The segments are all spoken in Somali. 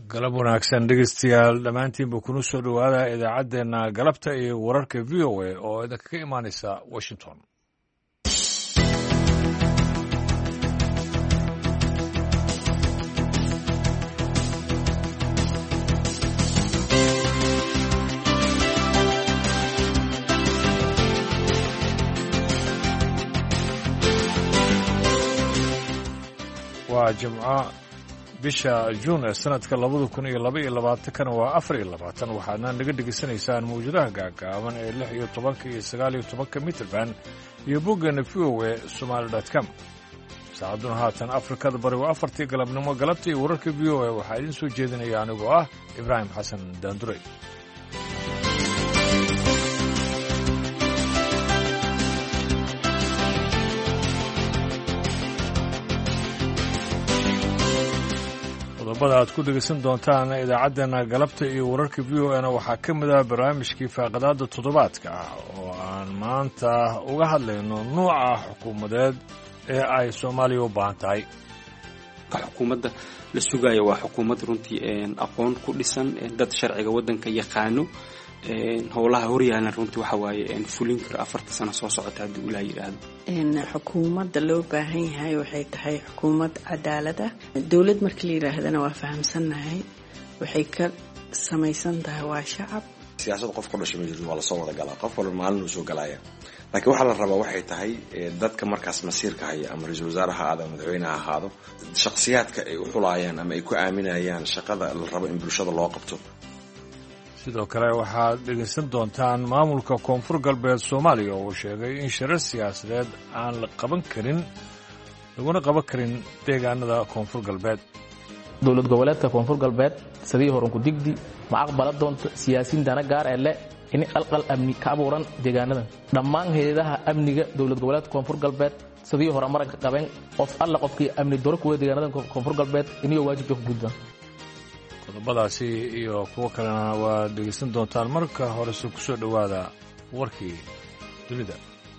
galab wanaagsan dhegeystayaal dhammaantiinba kuna soo dhowaada idaacaddeenna galabta iyo wararka v o a oo idinkaga imaanaysa washington waa jimco bisha juun ee sanadka 2022 waa 4 waxaadna naga dhegaysanaysaan mawjadaha gaagaaban ee 16 iyo 19 mitrban iyo boggeena v o a somaali.com saacadduna haatan afrikada bari waa 4tii galabnimo galabta iyo wararka v o a waxaa idiin soo jeedinaya anigoo ah ibraahim xasan daandurey qodobada aad ku dhegaysan doontaan idaacaddeenna galabta iyo wararka v o na waxaa ka mid ah barnaamijkii faaqadaadda toddobaadka ah oo aan maanta uga hadlayno nuuca xukuumadeed ee ay soomaaliya u baahan tahay xukuumadda la sugaaya waa xukuumad runtii aqoon ku dhisan dad sharciga waddanka yaqaano howlaha horyaalna runtii waxa waaye fulin kara 4 sano soo socota haddii ulaa yidhaahdo xukuumadda loo baahan yahay waxay tahay xukuumad cadaalad ah dowlad marka la yidhaahdana waa fahamsannahay waxay ka samaysan tahay waa shacab siyaasad qof ku dhashay ma jirto waa lasoo wada galaa qof walba maalin uu soo galaya laakiin waxaa la rabaa waxay tahay dadka markaas masiirka haya ama ra-iisul wasaaraha ahaado ama madaxweynaha ahaado shakhsiyaadka ay u xulayaan ama ay ku aaminayaan shaqada la rabo in bulshada loo qabto sidoo kale waxaad dhegaysan doontaan maamulka koonfur galbeed soomaaliya oo sheegay in shirar siyaasadeed aan la qaban karin laguna qaban karin deegaanada koonfur galbeed dowlad goboleedka koonfur galbeed sidii horan ku digdi ma aqbala doonto siyaasiyiin dana gaar ah leh in qalqal amni ka abuuran deegaanada dhammaan hay'adaha amniga dowlad goboleedka koonfur galbeed sidii horan marka qaban qof alla qofkii amni doro kuwa deegaanada koonfur galbeed inuu waajib ku gudbaa qodobadaasi iyo kuwo kalena waad dhegaysan doontaan marka horese ku soo dhowaada warkii dunida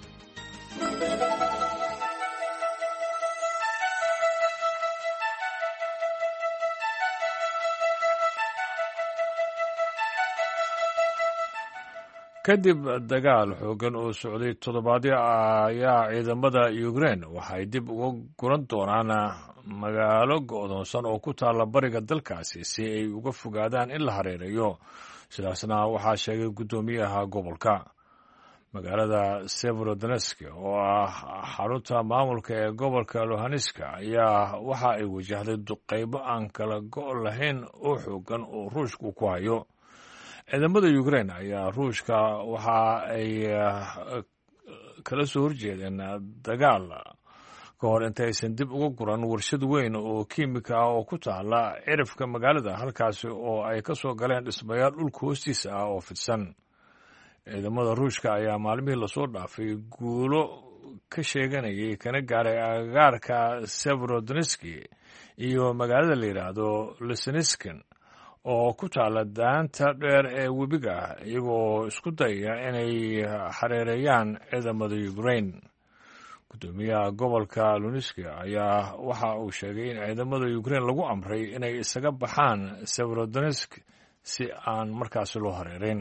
kadib dagaal xooggan oo socday toddobaadyo ayaa ciidamada Ukraine waxay dib uga guran doonaan magaalo go'doonsan oo ku taalla bariga dalkaasi si ay uga fogaadaan in la hareerayo sidaasna waxaa sheegay guddoomiyaha gobolka magaalada Severodonetsk oo ah xarunta maamulka ee gobolka Luhansk ayaa waxa ay wajahday duqeybo aan kala go' lahayn oo xooggan oo ruushku ku hayo ciidamada Ukraine ayaa ruushka waxa ay kala soo horjeedeen dagaal ka hor intaysan dib uga guran warshad weyn oo kiimika ah oo ku taala cirifka magaalada halkaasi oo ay ka soo galeen dhismayaal dhulka hoostiisa ah oo fidsan ciidamada ruushka ayaa maalmihii lasoo dhaafay guulo ka sheeganayay kana gaaray agagaarka Severodonetsk iyo magaalada la yidhaahdo Lysychansk oo ku taala daanta dheer ee webiga iyagoo isku dayaya inay xareereeyaan ciidamada Ukraine guddoomiyaha gobolka Luhansk ayaa waxa uu sheegay in ciidamada Ukraine lagu amray inay isaga baxaan Severodonetsk si aan markaasi loo hareereyn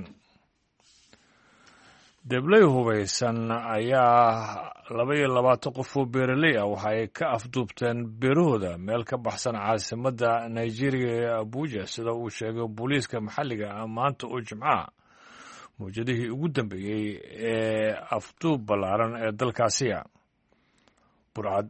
deblay hubaysan ayaa 22 qof oo beeraley ah waxay ka afduubteen beerahooda meel ka baxsan caasimadda Nigeria ee Abuja sida uu sheegay booliiska maxalliga ah maanta oo Jimcaha mowjadihii ugu dambeeyey ee afduub ballaaran ee dalkaasi burcad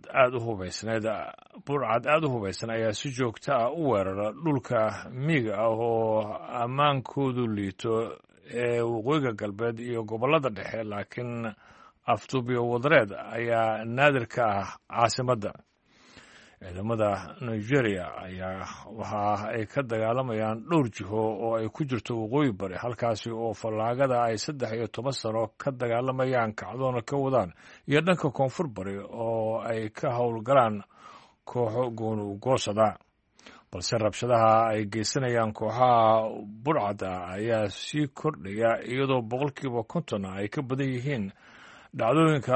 aad u hubaysan ayaa si joogto ah u weerara dhulka miyiga ah oo ammaankoodu liito ee waqooyiga galbeed iyo gobollada dhexe laakiin afduubyo wadareed ayaa naadir ka ah caasimadda ciidamada Nigeria ayaa waxa ay ka dagaalamayaan dhowr jiho oo ay ku jirto waqooyi bari halkaasi oo fallaagada ay 13 sano ka dagaalamayaan kacdoona ka wadaan iyo dhanka koonfur bari oo ay ka howlgalaan kooxo goosada balse rabshadaha ay geysanayaan kooxaha burcada ayaa sii kordhaya iyadoo 50% ay ka badan yihiin dhacdooyinka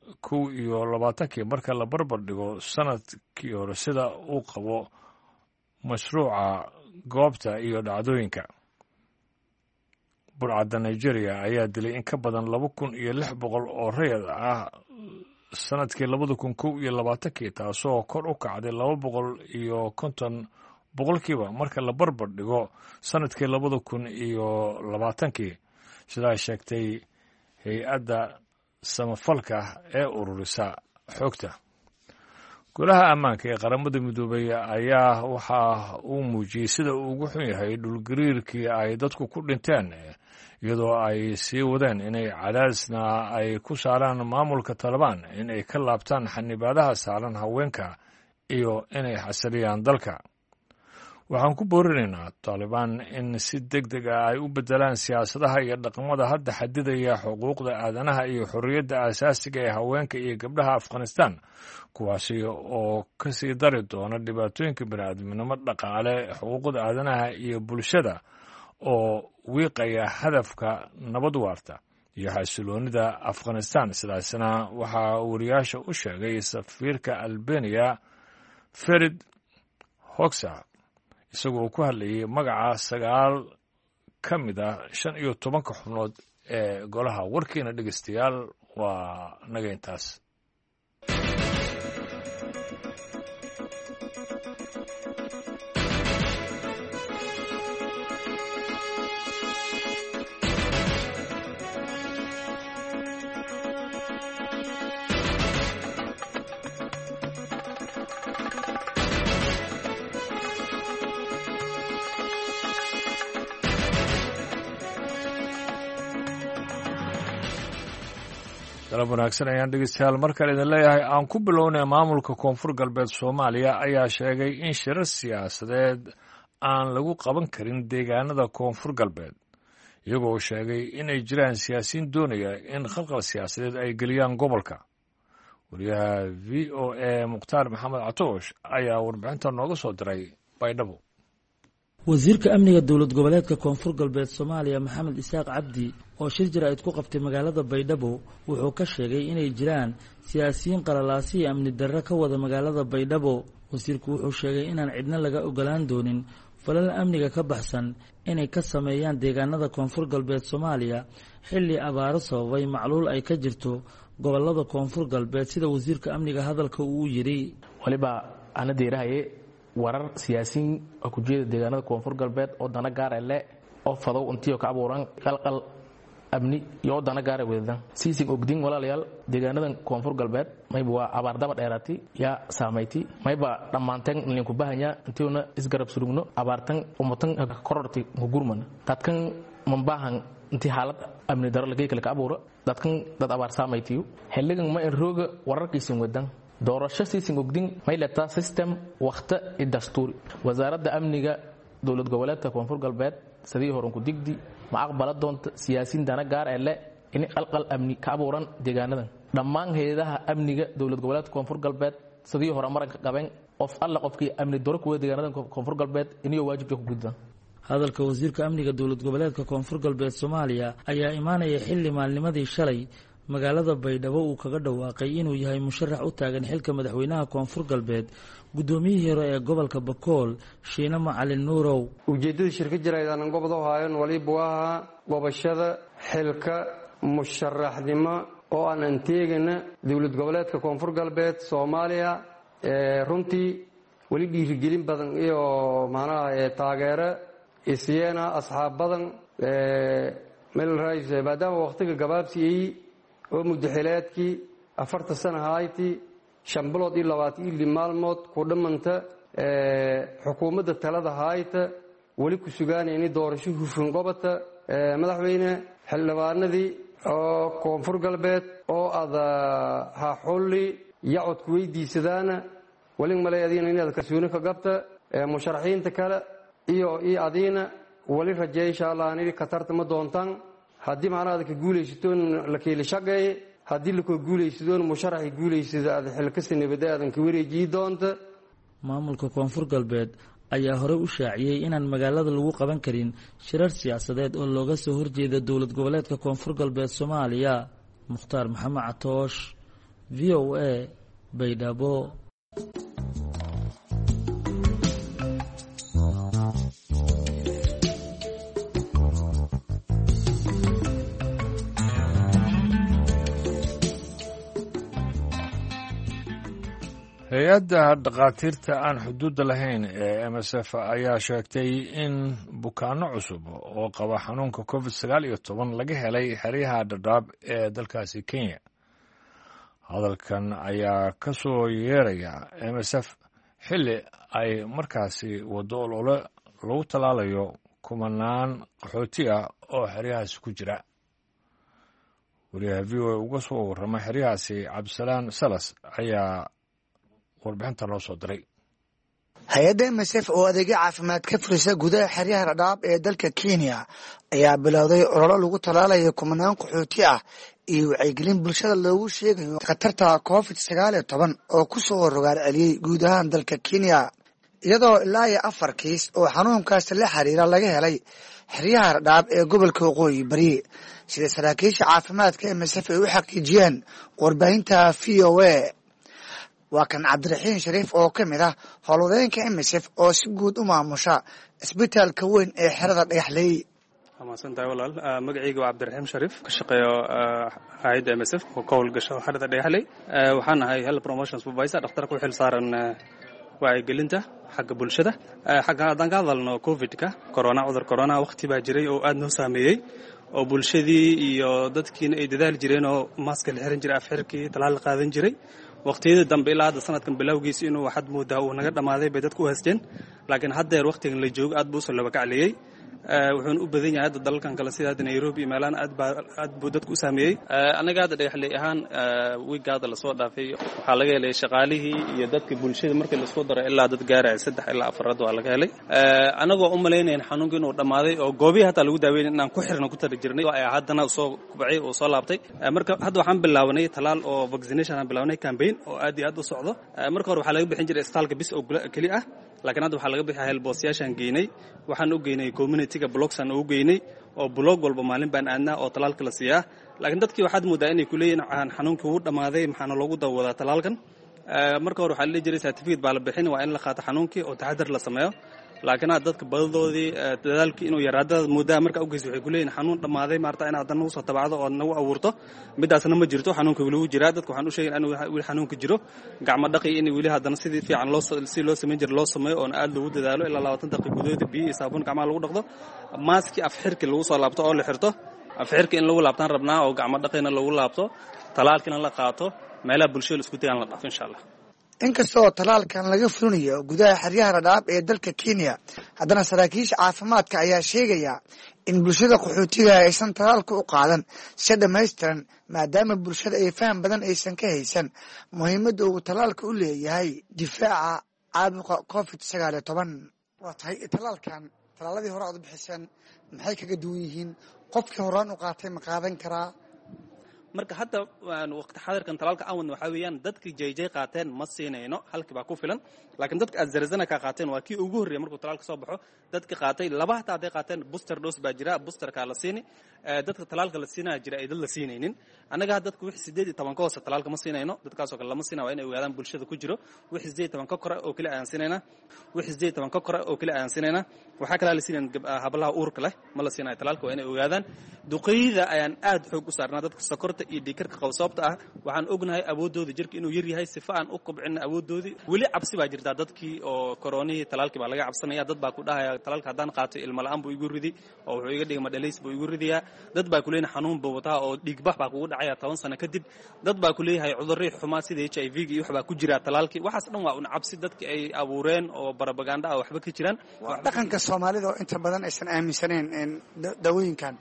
2021 marka la barbar dhigo sanadkii hore sida uu qabo mashruuca goobta iyo dhacdooyinka. burcadda Nigeria ayaa dilay in ka badan 2,600 oo rayid ah sanadkii 2021 taasoo kor u kacday 250 boqolkiiba marka la barbar dhigo sanadkii 2020 sidaa sheegtay hay-adda samafalka ee ururisa xogta. golaha ammaanka ee qaramada midoobay ayaa waxa uu muujiyey sida uu ugu xun yahay dhulgariirkii ay dadku ku dhinteen iyadoo ay sii wadeen inay cadaadisna ay ku saaraan maamulka Taliban inay ka laabtaan xanibaadaha saaran haweenka iyo inay xasiliyaan dalka. waxaan ku boorinaynaa Taliban in si degdeg ah ay u bedelaan siyaasadaha iyo dhaqamada hadda xadidaya xuquuqda aadanaha iyo xorriyadda aasaasiga ee haweenka iyo gabdhaha Afghanistan kuwaasi oo ka sii dari doona dhibaatooyinka bini'aadamnimo dhaqaale xuquuqda aadanaha iyo bulshada oo wiiqaya hadafka nabad waarta iyo xasiloonida Afghanistan. sidaasna waxaa wariyaasha u sheegay safiirka Albania Ferid Hoxha isagoo ku hadlayay magaca 9 ka mid ah 15 xubnood ee golaha. warkiina dhegeystayaal waa naga intaas. dalab wanaagsan ayaan dhegeystayaal mar kale idin leeyahay. aan ku bilownay maamulka koonfur galbeed Soomaaliya ayaa sheegay in shirar siyaasadeed aan lagu qaban karin deegaanada koonfur galbeed iyagoo sheegay inay jiraan siyaasiyiin doonaya in khalkhal siyaasadeed ay geliyaan gobolka. wariyaha VOA Mukhtaar Maxamed Catoosh ayaa warbixinta nooga soo diray Baydhabo. wasiirka amniga dowlad goboleedka koonfur galbeed Soomaaliya Maxamed Isaaq Cabdi oo shir jaraa'id ku qabtay magaalada Baydhabo wuxuu ka sheegay inay jiraan siyaasiyiin qalalaasi amni darro ka wada magaalada Baydhabo. wasiirku wuxuu sheegay inaan cidna laga ogolaan doonin falal amniga ka baxsan inay ka sameeyaan deegaanada koonfur galbeed Soomaaliya xilli abaaro sababay macluul ay ka jirto gobolada koonfur galbeed sida wasiirka amniga hadalka uu yiri. waliba ana deerahaye warar siyaasiyiin oo ku jeeda deegaanada koonfur galbeed oo dana gaar ah leh oo fadow intii ka abuuran qalqal amni iyo dana gaar ah weedan siisin ogdin walaalayaal deegaanada koonfur galbeed mayba waa abaar daba dheeraati ya saameyti mayba dhamaanteen in ku bahanya intiina isgarab surugno abaartan umatan kororti gurman dadkan mambahan intii xaalad amni daro laga kala abuuro dadkan dad abaar saameyti xilligan ma in rooga wararkiisin wadan doorasho siisin ogdin maylata system waqti dastuuri wasaaradda amniga dowlad goboleedka koonfur galbeed sidii horan ku digdi ma aqbala doonta siyaasiyiin dana gaar ah leh in qalqal amni ka abuuran deegaanadan dhammaan hay'adaha amniga dowlad goboleedka koonfur galbeed sidii hore maranka qaban of alla qofkii amni daro ku deegaanadan koonfur galbeed inuu waajibka ku gudbaan. hadalka wasiirka amniga dowlad goboleedka koonfur galbeed Soomaaliya ayaa imaanaya xilli maalnimadii shalay magaalada Baydhabo uu kaga dhawaaqay inuu yahay musharax u taagan xilka madaxweynaha koonfur galbeed gudoomiyihii hore ee gobolka Bakool Shiina Macalin Nuurow. ujeedada shirkad jaraa'idaan gobol haayeen waliba waa gobashada xilka musharaxnimo oo aan anteegana dowlad goboleedka koonfur galbeed Soomaaliya runtii wali dhiirigelin badan iyo macnaha taageero isyeena asxaab badan meel raayis maadaama waqtiga gabaabsiiyay oo muddaxileedkii 40 sano hayti 5 bilood iyo 20 maalmood ku dhamanta xukuumadda talada hayta wali ku sugaanayeen doorasho hufan gobata madaxweyne xildhibaanadii oo koonfur galbeed oo ha xulli yacod ku weydiisadaana wali maleeyadiina inaad kalsooni ka qabta musharaxiinta kale iyo adiina wali rajeey insha Allah inay ka tartamo doontaan haddii macnaha ka guuleysatoon la keenay shaqay haddii la ku guuleysadoon musharaxi guuleysada aad xilkasta nabadaadan ka wareejii doonta. maamulka koonfur galbeed ayaa hore u shaaciyay inaan magaalada lagu qaban karin shirar siyaasadeed oo looga soo horjeeda dowlad goboleedka koonfur galbeed Soomaaliya. Mukhtaar Maxamed Catoosh VOA Baydhabo. hay-adda dhakhaatiirta aan xuduudda lahayn ee MSF ayaa sheegtay in bukaano cusub oo qaba xanuunka COVID-19 laga helay xeryaha Dadaab ee dalkaasi Kenya. hadalkan ayaa ka soo yeeraya MSF xilli ay markaasi wado olole lagu talaalayo kumanaan qaxooti ah oo xeryahaasi ku jira. wariyaha VOA uga soo warramay xeryahaasi Cabdisalaan Salas ayaa warbixinta noo soo diray. hay-adda MSF oo adeegyo caafimaad ka furisa gudaha xeryaha Dadaab ee dalka Kenya ayaa bilowday olole lagu talaalayo kumanaan qaxooti ah iyo wacyigelin bulshada loogu sheegayo khatarta COVID-19 oo ku soo rogaal celiyay guud ahaan dalka Kenya, iyadoo ilaa iyo 4 kiis oo xanuunkaas la xiriira laga helay xeryaha Dadaab ee gobolka Waqooyi Bari, sida saraakiisha caafimaadka MSF ay u xaqiijiyeen warbaahinta VOA. waa kan Cabdiraxiin Shariif oo ka mid ah howlwadeenka MSF oo si guud u maamusha isbitaalka weyn ee xerada Dhagaxley. Amaasanta walaal, magacaygu waa Cabdiraxiin Shariif, ka shaqeeyo hay'adda MSF oo ka howlgasho xerada Dhagaxley. waxaan ahay health promotion supervisor, dhakhtar ku xil saaran wacyigelinta xagga bulshada. xagga haddaan ka hadalno COVID-ka, cudur corona waqti baa jiray oo aad noo saameeyey, oo bulshadii iyo dadkiina ay dadaal jireen oo maaska la xiran jiray, afxirkii talaal la qaadan jiray. waqtiyada dambe ilaa hadda sanadkan bilowgiisa inuu waxaad moodaa uu naga dhammaaday bay dadku u haysteen, laakiin haddeer waqtigan la joogo aad buu usoo laba kacliyey. wuxuuna u badan yahay hadda dalalkan kale sida hadda Nairobi iyo meelaan aad buu dadku u saameeyey. anaga hadda Dhagaxley ahaan wiigga hadda lasoo dhaafay waxaa laga helay shaqaalihii iyo dadka bulshada markii lasoo daray ilaa dad gaaraya 3 ilaa 4 waa laga helay. anagoo u malaynayeen xanuunka inuu dhammaaday oo goobihi hataa lagu daaweynay inaan ku xirno ku tari jirnay ayaa haddana soo kubcay oo soo laabtay. marka hadda waxaan bilaawnay talaal oo vaccination aan bilaawnay campaign oo aad iyo aad u socdo. marka hore waxaa laga bixin jiray istaalka bis oo keli ah, laakiin hadda waxaa laga bixiyay helboosyaashaan geynay. waxaan u geynay community-ga blogsaan ugu geynay oo blog walba maalin baan aadnaa oo talaalka la siiyaa. laakiin dadkii waxaad moodaa inay ku leeyihiin xanuunkii wuu dhammaaday, maxaana loogu dawadaa talaalkan. marka hore waxaa la dhihi jiray certificate baa la bixin, waa in la qaato xanuunkii oo taxadar la sameeyo. laakiin hadda dadka badadoodii dadaalkii inuu yaraado moodaa marka ugeys waxay ku leeyihiin xanuun dhammaaday maarta in aad nagu soo tabacdo oo nagu abuurto. midaasna ma jirto, xanuunka weli wuu jiraa. dadka waxaan u sheegay in weli xanuunka jiro, gacmo dhaqi in weli haddana sidii fiican si loo samayn jiray loo sameeyo oo aad loogu dadaalo ilaa 20 daqiiqo gudahood biyo iyo saabuun gacmaha lagu dhaqdo. maaski afxirki lagu soo laabto oo la xirto, afxirki in lagu laabtaan rabnaa oo gacmo dhaqina lagu laabto, talaalkina la qaato, meelaha bulshada isku tagaan la dhaafo insha Allah. inkastoo talaalkan laga fulinayo gudaha xeryaha Dadaab ee dalka Kenya, haddana saraakiisha caafimaadka ayaa sheegaya in bulshada qaxootiga aysan talaalka u qaadan si dhammaystiran, maadaama bulshada ay faham badan aysan ka haysan muhiimadda uu talaalka u leeyahay difaaca caabuqa COVID-19. waa tahay talaalkan, talaaladii hore aad u bixiseen maxay kaga duwan yihiin? qofkii horaan u qaatay ma qaadan karaa? marka hadda waqti xadirkan talaalka aan wadno waxaa weeyaan dadkii JJ qaateen ma siinayno, halkii baa ku filan. laakiin dadka AstraZeneca ka qaateen waa kii ugu horreeyay markuu talaalka soo baxo. dadka qaatay laba hataa haday qaateen booster dose baa jira, boosterka la siini. dadka talaalka la siinaa jira ay dad la siinaynin. anaga dadka wixii 18 ka hoose talaalka ma siinayno, dadkaas oo kale lama siinaa, waa inay ogaadaan bulshada ku jiro. wixii 18 ka kore oo kale aan siinayna, wixii 18 ka kore oo kale aan siinayna. waxaa kale la siinaa hablaha uurka leh ma la siinaa talaalka, waa inay ogaadaan. duqeyda ayaan aad xoog u saarnaa dadka sokorta iyo dhiigkarka qaba sababta ah waxaan ognahay awoodooda jirka inuu yar yahay, sifa aan u kobcina awoodoodii. weli cabsi baa jirta dadkii oo koronihii talaalkii baa laga cabsanaya. dad baa ku dhahaya talaalka haddaan qaato ilmo la'aan buu igu ridi oo wuxuu iga dhigay madhalays buu igu ridiyaa. dad baa ku leeyahay xanuun buu wataa oo dhiigbax baa kugu dhacaya 10 sano kadib. dad baa ku leeyahay cudurro xumaa sida HIV-ga iyo wax baa ku jira talaalkii. waxaas dhan waa un cabsi dadka ay abuureen oo propaganda ah waxba ka jiraan. dhaqanka Soomaalida oo inta badan aysan aaminsaneen dawooyinkan.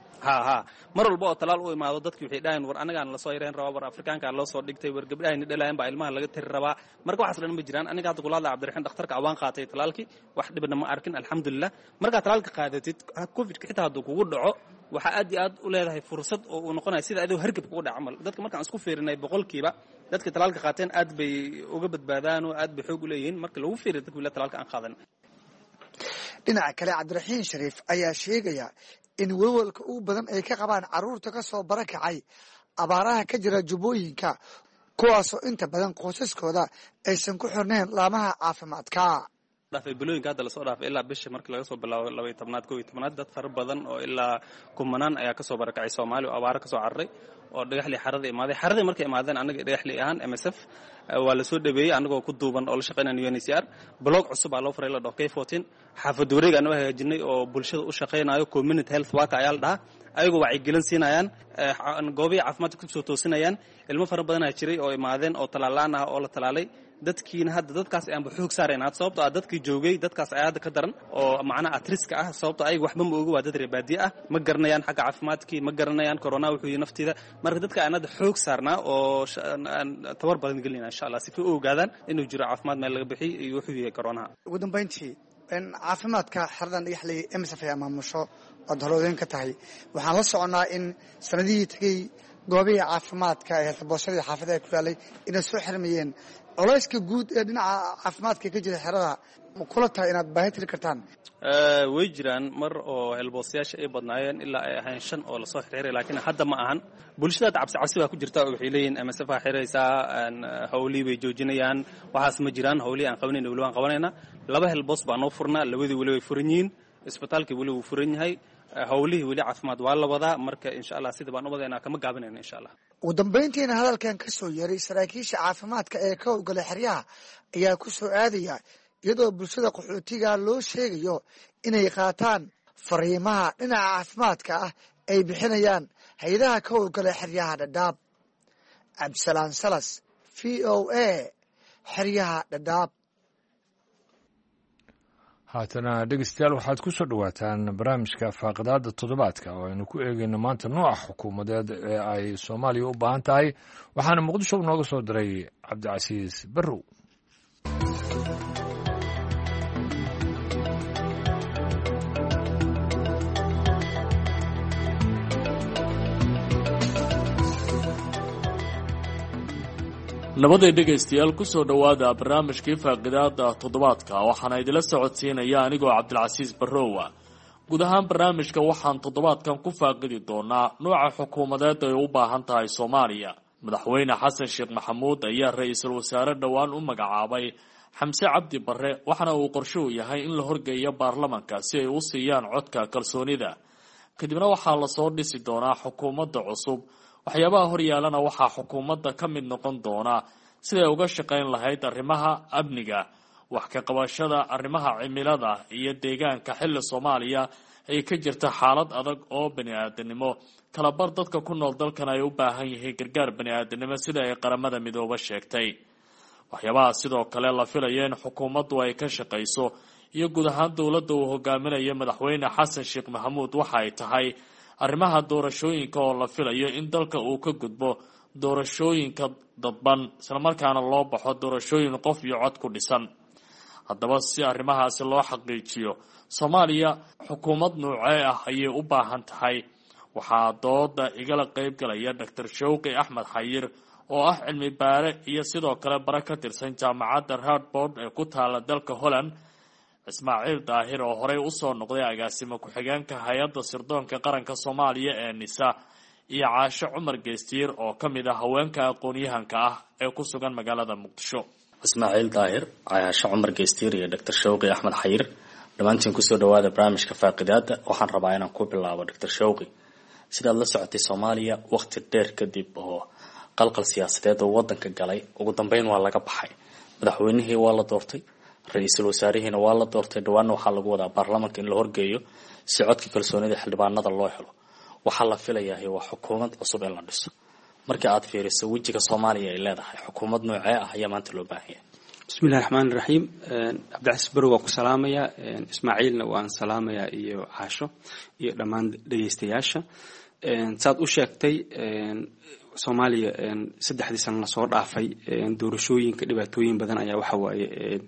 mar walba oo talaal u imaado dadkii waxay dhahayn war anagaan la soo yareen rabaa, war Afrikaanka loo soo dhigtay, war gabdhaha dhalaayeen baa ilmaha laga tiri rabaa. marka waxaas dhan ma jiraan. aniga hadda kulaada Cabdiraxiin dhakhtarka awaan qaatay talaalkii, wax dhibna ma arkin alxamdulillah. marka talaalka qaadatid COVID-ka xitaa hadduu kugu dhaco waxa aad iyo aad u leedahay fursad oo uu noqonayo sida adoo hargab kugu dhac camal. dadka markaan isku fiirinay boqolkiiba dadka talaalka qaateen aad bay uga badbaadaan oo aad bay xoog u leeyihiin marka lagu fiiriyo dadka wila talaalka aan qaadan. dhinaca kale Cabdiraxiin Shariif ayaa sheegaya in walwalka ugu badan ay ka qabaan carruurta ka soo barakacay abaaraha ka jira jubbooyinka, kuwaasoo inta badan qoysaskooda aysan ku xirnayn laamaha caafimaadka. dhaafay bilooyinka hadda lasoo dhaafay ilaa bisha markii laga soo bilaabo 12aad 11aad dad fara badan oo ilaa kumanaan ayaa kasoo barakacay Soomaaliya oo abaaro kasoo carray oo dhagaxlii xaradii markay imaadeen anaga dhagaxlii ahaan MSF waa la soo dhabeeyay anagoo ku duuban oo la shaqeynayay UNHCR blog cusub aa loo furay la dhokay 14 xaafad wareeg aan hagaajinay oo bulshada u shaqeynayo community health worker ayaa la dhahaa ayagu wacyi gelin siinayaan goobaha caafimaadka ku soo toosinayaan ilmo fara badan ayaa jiray oo imaadeen oo talaalaan ah oo la talaalay dadkiina hadda dadkaas aan xoog saarayna sababtoo ah dadkii joogay dadkaas ay hadda ka daran oo macna atriska ah sababtoo ay waxba ma oga waa dad reebaadiye ah ma garanayaan xagga caafimaadkii ma garanayaan corona wuxuu yahay naftiida marka dadka aan hadda xoog saarnaa oo tabar badan gelina insha Allah si ay u ogaadaan inuu jiro caafimaad meel laga bixiyo iyo wuxuu yahay corona ugu dambeyntii caafimaadka xaradan dhagaxley MSF ayaa maamusho oo dalooyin ka tahay waxaan la soconaa in sanadihii tagay goobaha caafimaadka ee boosada xaafadaha ku yaalay inay soo xirmayeen culayska guud ee dhinaca caafimaadka ka jira xerada ma kula tahay inaad baahi tiri kartaan way jiraan mar oo helboosayaasha ay badnaayeen ilaa ay ahayn 5 oo la soo xiriiray laakiin hadda ma ahan bulshada cabsi baa ku jirta oo waxay leeyihiin MSF xiraysaa hawlii bay joojinayaan waxaas ma jiraan hawlii aan qabanin wali waan qabanayna laba helboos baa noo furnaa labadii wali way furan yihiin isbitaalkii wali wuu furan yahay hawlihii wali caafimaad waa la wadaa marka insha Allah sida baan u wadaynaa kama gaabanayna insha Allah ugu dambeyntiina hadalkan ka soo yeeray saraakiisha caafimaadka ee ka howlgala xeryaha ayaa ku soo aadaya iyadoo bulshada qaxootiga loo sheegayo inay qaataan fariimaha dhinaca caafimaadka ah ay bixinayaan hay'adaha ka howlgala xeryaha Dadaab Absalaan Salas VOA xeryaha Dadaab haatana dhegeystayaal waxaad ku soo dhawaataan barnaamijka faaqidaada toddobaadka oo aynu ku eegayno maanta nooca xukuumadeed ee ay Soomaaliya u baahan tahay waxaana Muqdisho nooga soo diray Cabdicasiis Barrow nabaday dhegaystayaal ku soo dhowaada barnaamijkii faaqidaada toddobaadka waxaana idila socodsiinaya anigoo Cabdilcasiis Barrow guud ahaan barnaamijka waxaan toddobaadkan ku faaqidi doonaa nooca xukuumadeed ay u baahan tahay Soomaaliya madaxweyne Xasan Sheekh Maxamuud ayaa ra'iisul wasaare dhawaan u magacaabay Xamse Cabdi Barre waxaana uu qorshe u yahay in la horgeeyo baarlamaanka si ay u siiyaan codka kalsoonida kadibna waxaa la soo dhisi doonaa xukuumadda cusub waxyaabaha horyaalana waxaa xukuumadda ka mid noqon doona siday uga shaqayn lahayd arrimaha amniga wax ka qabashada arrimaha cimilada iyo deegaanka xilli Soomaaliya ay ka jirta xaalad adag oo bani'aadanimo kala bar dadka ku nool dalkan ay u baahan yihiin gargaar bani'aadanimo sida ay qaramada midoobay sheegtay waxyaabaha sidoo kale la filayo in xukuumaddu ay ka shaqayso iyo guud ahaan dowladda uu hogaaminayo madaxweyne Xasan Sheekh Maxamuud waxa ay tahay arrimaha doorashooyinka oo la filayo in dalka uu ka gudbo doorashooyinka dadban isla markaana loo baxo doorashooyin qof iyo cod ku dhisan haddaba si arrimahaasi loo xaqiijiyo Soomaaliya xukuumad noocee ah ayay u baahan tahay waxaa dooda igala qayb galaya Dr. Shawqi Axmed Xayir oo ah cilmi baare iyo sidoo kale bara ka tirsan jaamacadda Radboud ee ku taala dalka Holland Ismaaciil Daahir oo horey u soo noqday agaasimo ku-xigeenka hay'adda sirdoonka qaranka Soomaaliya ee NISA iyo Caasho Cumar Geestiir oo ka mid ah haweenka aqoon-yahanka ah ee ku sugan magaalada Muqdisho Ismaaciil Daahir Caasho Cumar Geestiir iyo Dr. Shawqi Axmed Xayir dhamaantiin ku soo dhawaada barnaamijka faaqidaada waxaan rabaa inaan ku bilaabo Dr. Shawqi sidaad la socotay Soomaaliya waqti dheer kadib oo qalqal siyaasadeed oo wadanka galay ugu dambeyn waa laga baxay madaxweynihii waa la doortay ra'iisul wasaarihiina waa la doortay dhawaan waxaa lagu wadaa baarlamaanka in la horgeeyo si codka kalsoonida xildhibaanada loo helo waxaa la filayaa waa xukuumad cusub in la dhiso marka aad fiiriso wajiga Soomaaliya ay leedahay xukuumad noocee ah ayaa maanta loo baahan yahay bismillaahir rahmaanir rahiim Cabdicasiis Barrow waa ku salaamaya Ismaaciilna waan salaamaya iyo Caasho iyo dhammaan dhageystayaasha saad u sheegtay Soomaaliya 3 sano la soo dhaafay doorashooyinka dhibaatooyin badan ayaa waxa waaye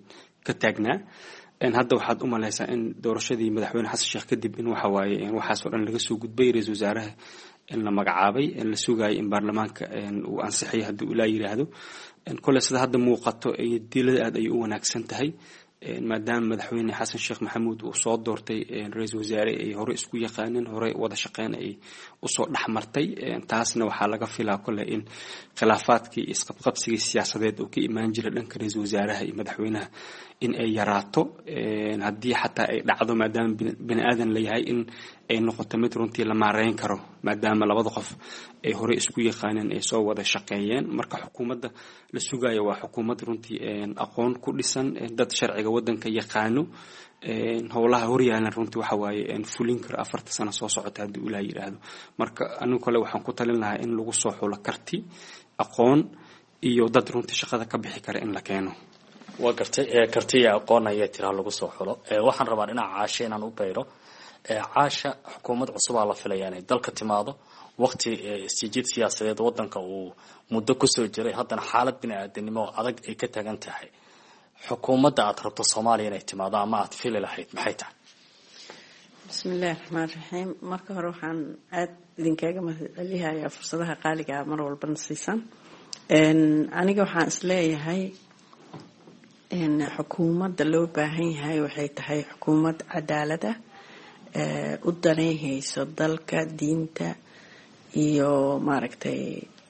ka taagnaa hadda waxaad u malaysaa in doorashadii madaxweyne Xasan Sheekh kadib in waxa waaye waxaas oo dhan laga soo gudbay ra'iisul wasaaraha in la magacaabay in la sugayo in baarlamaanka uu ansixiyo haddii uu la yiraahdo kole sida hadda muuqato ay dilada aad ay u wanaagsan tahay maadaama madaxweyne Xasan Sheekh Maxamuud uu soo doortay ra'iisul wasaare ay hore isku yaqaaneen hore wada shaqeyn ay u soo dhaxmartay taasna waxa laga filaa kole in khilaafaadkii isqabqabsigii siyaasadeed oo ka imaan jiray dhanka ra'iisul wasaaraha iyo madaxweynaha in ay yaraato haddii xataa ay dhacdo maadaama bini aadan layahay in ay noqoto mid runtii la maareyn karo maadaama labada qof ay hore isku yaqaaneen ay soo wada shaqeeyeen. marka xukuumadda la sugayo waa xukuumad runtii aqoon ku dhisan dad sharciga wadanka yaqaano howlaha horyaalan runtii waxa waaye fulin karo 4 sano soo socota haddii Ilaahay yiraahdo. marka anigu kale waxaan ku talin lahaa in lagu soo xulo karti aqoon iyo dad runtii shaqada ka bixi kara in la keeno. waa gartay kartiya aqoon ayaa tiraa lagu soo xulo. waxaan rabaa dhinaca Caasha inaan u beero. Caasha xukuumad cusub la filayaa inay dalka timaado waqti istijid siyaasadeed wadanka uu muddo ku soo jiray haddana xaalad bini'aadanimo adag ay ka tagan tahay. xukuumadda aad rabto Soomaaliya inay timaado ama aad fili lahayd maxay tahay? bismillaahir rahmaanir rahiim. marka hore waxaan aad idinkaga mahadcelinayaa fursadaha qaaliga ah mar walba nasiisan. aniga waxaan isleeyahay xukuumadda loo baahan yahay waxay tahay xukuumad cadaalad ah u daneynayso dalka diinta iyo maaragtay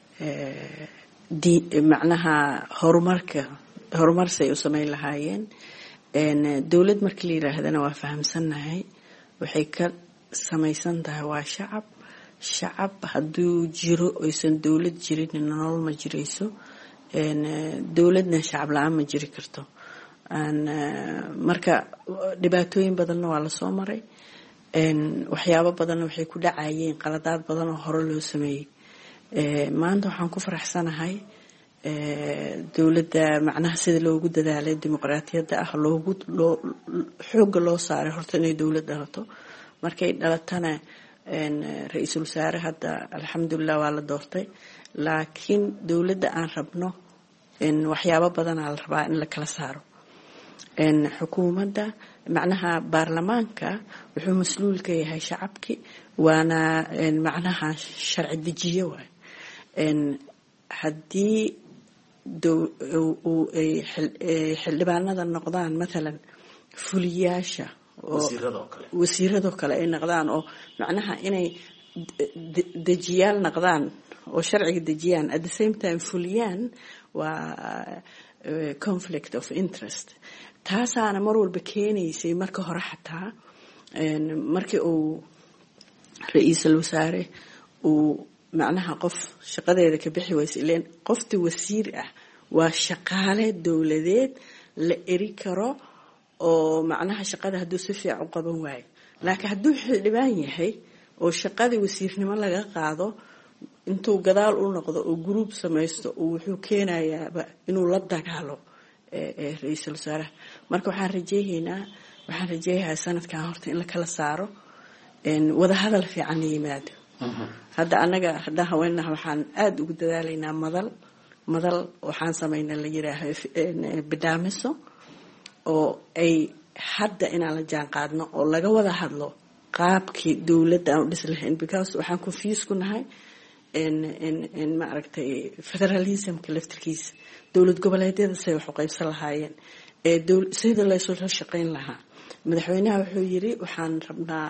macnaha horumarsay u samayn lahaayeen. dowlad markii la yiraahdana waa fahamsannahay waxay ka samaysan tahay waa shacab hadduu jiro oysan dowlad jirin nolol ma jirayso. dowladna shacab la-aan ma jiri karto. marka dhibaatooyin badanna waa lasoo maray. waxyaabo badanna waxay ku dhacayeen qaladaad badan oo hore loo sameeyey. maanta waxaan ku faraxsanahay dowladda macnaha sida loogu dadaalay dimuqraadiyadda ah xooga loo saaray horta inay dowlad dhalato. markay dhalatana ra-iisul wasaare hadda alxamdulilah waa la doortay. laakiin dowladda aan rabno waxyaabo badanaa la rabaa in la kala saaro. xukuumadda macnaha baarlamaanka wuxuu mas-uul ka yahay shacabki waana macnaha sharci dejiye waay. haddii xildhibaanada noqdaan matalan fuliyaasha wasiiradoo kale ay noqdaan oo macnaha inay dejiyaal noqdaan oo sharciga dejiyaan at the same time fuliyaan waa conflict of interest. taasaana mar walba keenaysay marka hore xataa markii uu ra-iisul wasaare uu macnaha qof shaqadeeda ka bixi waysa ileen qofti wasiir ah waa shaqaale dowladeed la eri karo oo macnaha shaqada hadduu si fiican u qaban waayo. laakiin hadduu xildhibaan yahay oo shaqadii wasiirnimo laga qaado intuu gadaal u noqdo oo group samaysto oo wuxuu keenayaaba inuu la dagaalo ra-iisul wasaaraha. marka waxaan rajeeyahaa sanadkan horta in la kala saaro wada hadal fiican yimaado. hadda anaga haddaan haweenaha waxaan aada ugu dadaalaynaa madal waxaan samaynaa la yiraaho bidhaamiso oo ay hadda inaan la jaan qaadno oo laga wada hadlo qaabkii dowladda aan u dhis lahayn because waxaan confuse ku nahay maaragtay federalismka laftirkiisa dowlad goboleedyada say wax u qaybsan lahaayeen sida laysula shaqayn lahaa. madaxweynaha wuxuu yiri waxaan rabnaa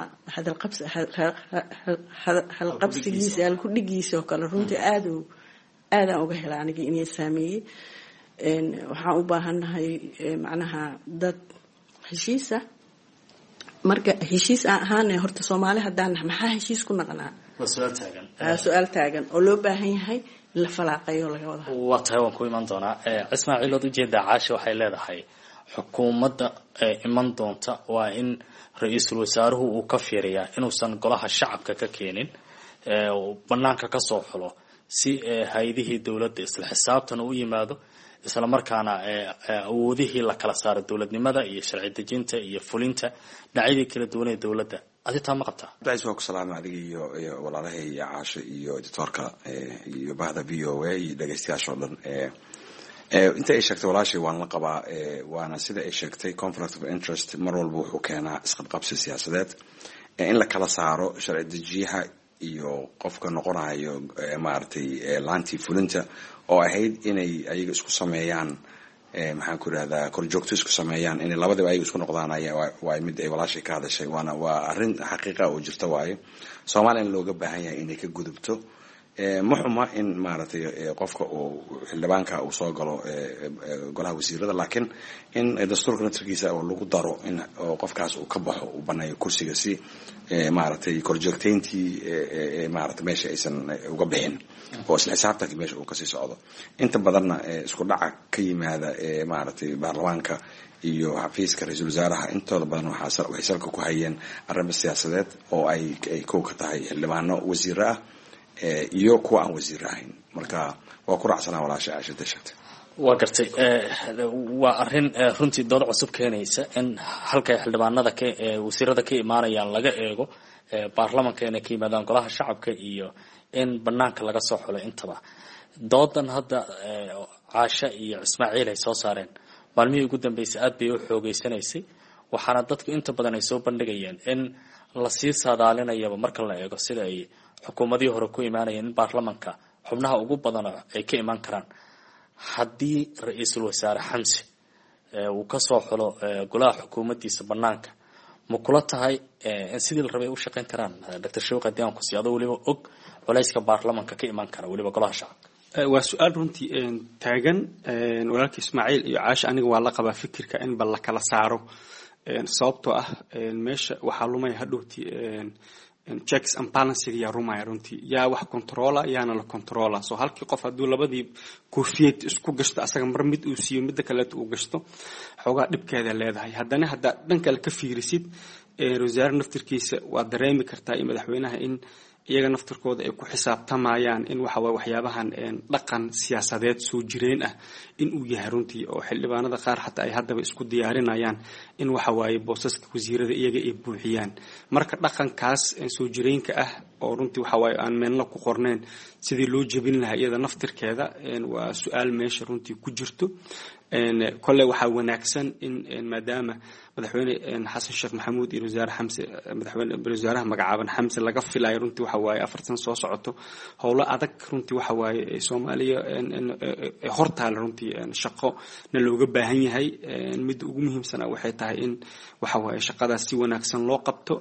halqabsigiisa halkudhigiisa oo kale runtii aadaan uga hela aniga inay saameeyey. waxaan u baahannahay macnaha dad heshiisa. marka heshiis aan ahaana horta Soomaali haddaan maxaa heshiis ku naqnaa su-aal taagan oo loo baahan yahay la falaaqayo laga wada hadlo. waa tahay waan ku iman doonaa. Ismaaciil oo ujeeda Caasha waxay leedahay xukuumadda iman doonta waa in ra-iisul wasaaruhu uu ka fiiriyaa inuusan golaha shacabka ka keenin banaanka ka soo xulo si hay'adihii dowladda isla xisaabtan u yimaado isla markaana awoodihii la kala saaro dowladnimada iyo sharci dejinta iyo fulinta dhinacyadii kala duwan ee dowladda. adiga ma qabtaa? Daais waa ku salaamay adiga iyo walaalahay iyo Caasha iyo editorka iyo bahda VOA iyo dhageystayaasha dhan. inta ay sheegtay walaashay waan la qabaa waana sida ay sheegtay conflict of interest mar walba wuxuu keenaa isqabqabsi siyaasadeed in la kala saaro sharci dejiyaha iyo qofka noqonayo maartay laanti fulinta oo ahayd inay ayaga isku sameeyaan maxaan ku raahdaa korjoogto isku sameeyaan in labadaba ay isku noqdaan waa mid ay walaashay ka hadashay waa arrin xaqiiqa oo jirta waaye Soomaaliya looga baahan yahay inay ka gudubto ma xuma in maaragtay qofka uu xildhibaanka uu soo galo golaha wasiirada laakiin in dastuurka naftirkiisa oo lagu daro in qofkaas uu ka baxo uu baneeyo kursiga si maaragtay korjoogteyntii maaragtay meesha aysan uga bixin oo isla xisaabtanka meesha uu kasii socdo inta badanna isku dhaca ka yimaada maaragtay baarlamaanka iyo xafiiska ra-iisul wasaaraha intooda badan waxay salka ku hayeen arrimo siyaasadeed oo ay kow ka tahay xildhibaano wasiiro ah iyo kuwa aan wasiir ahayn marka waa ku raacsanaa walaasha aashada sheegtay waa gartay waa arrin runtii dood cusub keenaysa in halkay xildhibaanada wasiirada ka imaanayaan laga eego baarlamanka inay ka yimaadaan golaha shacabka iyo in banaanka laga soo xulo intaba doodan hadda caasha iyo ismaaciil ay soo saareen maalmihii ugu dambeysay aad bay u xoogeysanaysay waxaana dadku inta badan ay soo bandhigayeen in lasii saadaalinayaba marka la eego sida ay xukuumadihii hore ku imaanayeen in baarlamanka xubnaha ugu badan ay ka imaan karaan haddii ra-iisul wasaare xamse uu kasoo xulo golaha xukuumaddiisa banaanka ma kula tahay in sidii la rabay u shaqayn karaan dr shawqi haddii aan ku sii adoo weliba og culayska baarlamanka ka imaan kara weliba golaha shacabka waa su-aal runtii taagan walaalka ismaaciil iyo caasha aniga waa la qabaa fikirka in bal la kala saaro sababtoo ah meesha waxaa lumaya hadhowti checks and balances yaa rumaya runtii yaa wax controla yaana la controla so halkii qof hadduu labadii koofiyad isku gashto asaga mar mid uu siiyo midda kaleeto uu gashto xoogaa dhibkeeda leedahay haddana haddaad dhan kale ka fiirisid wasaare naftirkiisa waa dareemi kartaa iyo madaxweynaha in iyaga naftirkooda ay ku xisaabtamayaan in waxa waye waxyaabahan dhaqan siyaasadeed soo jireen ah in uu yahay runtii oo xildhibaanada qaar xataa ay haddaba isku diyaarinayaan in waxa waaye boosaska wasiirada iyaga ay buuxiyaan marka dhaqankaas soo jireenka ah oo runtii waxa waaye aan meelna ku qorneen sidii loo jebin lahaa iyada naftirkeeda waa su-aal meesha runtii ku jirto kolle waxaa wanaagsan in maadaama madaxweyne xasan sheekh maxamuud iyo wasaare xamse madaxweyne wasaaraha magacaaban xamse laga filayo runtii waxa waaye 4 sano soo socoto howlo adag runtii waxa waaye Soomaaliya hortaal runtii shaqo na looga baahan yahay mid ugu muhiimsan waxay tahay in waxa waaye shaqadaas si wanaagsan loo qabto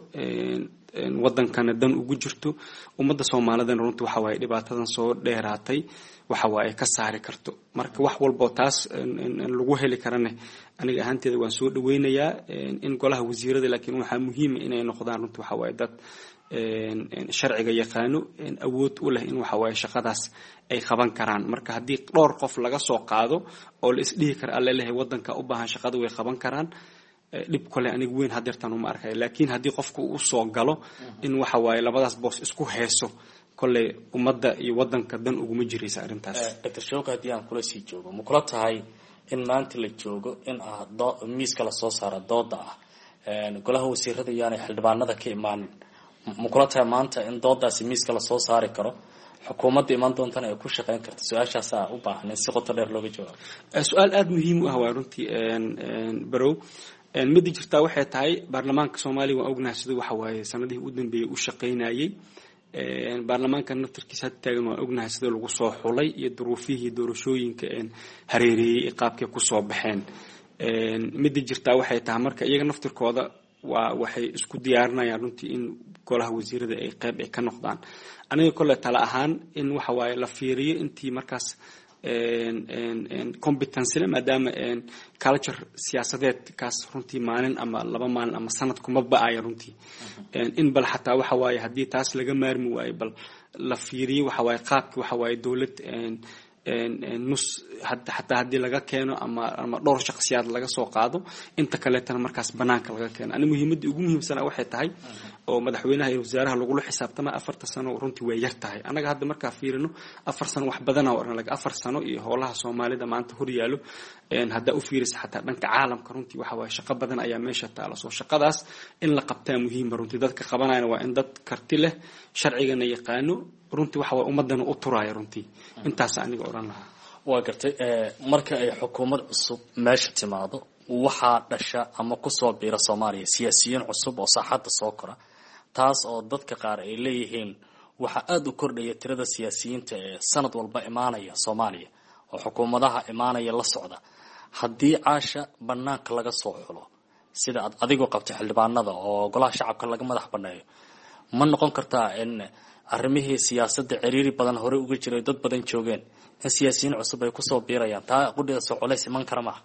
wadankana dan ugu jirto ummadda Soomaaliyeed runtii waxa waaye dhibaatadan soo dheeraatay waxa waaye ka saari karto marka wax walba taas lagu heli karane aniga ahaanteeda waan soo dhaweynayaa in golaha wasiirada laakiin waxa muhiim ah inay noqdaan runtii waxa waaye dad sharciga yaqaano awood u leh in waxa waaye shaqadaas ay qaban karaan marka haddii dhowr qof laga soo qaado oo la isdhihi karo alle leeyahay wadanka u baahan shaqada way qaban karaan dhib kale aniga weyn hadeertan uma arkay laakiin haddii qofku uu soo galo in waxa waaye labadaas boos isku heeso kolley ummadda iyo wadanka dan uguma jiraysa arrintaas dr shawqi haddii aan kula sii joogo ma kula tahay in maanta la joogo in miiska la soo saara dooda ah golaha wasiirada yaanay xildhibaanada ka imaanin ma kula tahay maanta in doodaasi miiska la soo saari karo xukuumadda imaan doontana ay ku shaqayn karto su-aashaasa u baahan in si qoto dheer looga jawaabo su-aal aada muhiim u ah waa runtii barow midda jirtaa waxay tahay baarlamaanka Soomaaliya waa ognahay sida waxa waaye sanadihii u dambeeyay u shaqeynayay baarlamaanka naftirkiisa had taagan waa ognahay sida lagu soo xulay iyo duruufihii doorashooyinka hareereeyay qaabkay ku soo baxeen midda jirtaa waxay tahay marka iyaga naftirkooda waxay isku diyaarinayaan runtii in golaha wasiirada ay qayb ay ka noqdaan aniga kole tala ahaan in waxa waaye la fiiriyo intii markaas competence maadaama culture siyaasadeed kaas runtii maalin ama 2 maalin ama sanad kuma ba'aya runtii in bal xataa waxa waaye haddii taas laga maarmi waayo bal la fiiriyo waxa waaye qaabki waxa waaye dawlad nus xataa haddii laga keeno ama dhowr shakhsiyaad laga soo qaado inta kaleetana markaas banaanka laga keeno ani muhiimadda ugu muhiimsan waxay tahay oo madaxweynaha iyo wasaaraha lagula xisaabtama 4 sano runtii way yar tahay anaga hadda markaa fiirino 4 sano wax badan oo oran laga 4 sano iyo howlaha Soomaalida maanta hor yaalo hadda u fiiris xataa dhanka caalamka runtii waxa waaye shaqo badan ayaa meesha taala soo shaqadaas in la qabtaa muhiim runtii dadka qabanayna waa in dad karti leh sharcigana yaqaano runtii waxa waa ummadana u turaya runtii intaas aniga oran lahaa waa gartay marka ay xukuumad cusub meesha timaado waxaa dhasha ama ku soo biira Soomaaliya siyaasiyiin cusub oo saaxadda soo kora taas oo dadka qaar ay leeyihiin waxa aad u kordhaya tirada siyaasiyiinta ee sanad walba imaanaya Soomaaliya oo xukuumadaha imaanaya la socda haddii caasha banaanka laga soo xulo sida aad adigu qabtay xildhibaanada oo golaha shacabka laga madax baneeyo ma noqon kartaa in arrimihii siyaasadda ciriiri badan horey uga jiray dad badan joogeen in siyaasiyiin cusub ay kusoo biirayaan taa qudheeda soo colays iman kara maaha?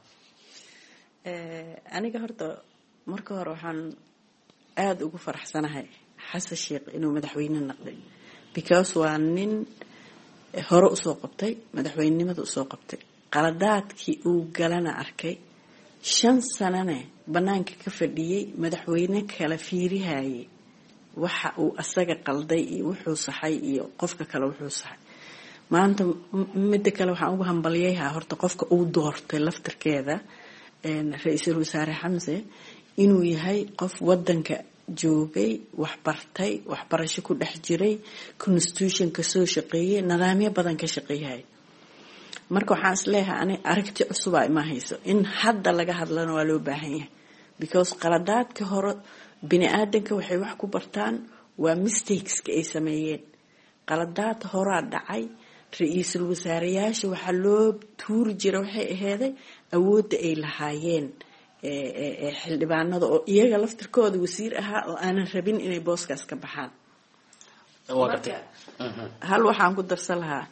aniga horta marka hore waxaan aada ugu faraxsanahay xasan sheekh inuu madaxweyne noqday because waa nin hore usoo qabtay madaxweynenimada usoo qabtay qaladaadkii uu galana arkay 5 sanane banaanka ka fadhiyay madaxweyne kala fiirihayay waxa uu asaga qalday iyo wuxuu saxay iyo qofka kale wuxuu saxay maanta mid kale waxaan ugu hambalyeeyaa horta qofka uu doortay laftirkeeda ra'iisul wasaare Xamse inuu yahay qof wadanka joogay wax bartay waxbarasho ku dhex jiray constitution ka soo shaqeeyay nidaamyo badan ka shaqeeyay marka waxaan isleeyahay ani aragti cusub ay ma hayso in hadda laga hadlana waa loo baahan yahay because qaladaadka hore bini aadanka waxay wax ku bartaan waa mistakes ka ay sameeyeen qaladaad hore dhacay ra'iisul wasaareyaasha waxa loo tuur jiray waxay aheeday awoodda ay lahaayeen xildhibaanada oo iyaga laftirkooda wasiir ahaa oo aanan rabin inay booskaas ka baxaan hal waxaan ku darsan lahaa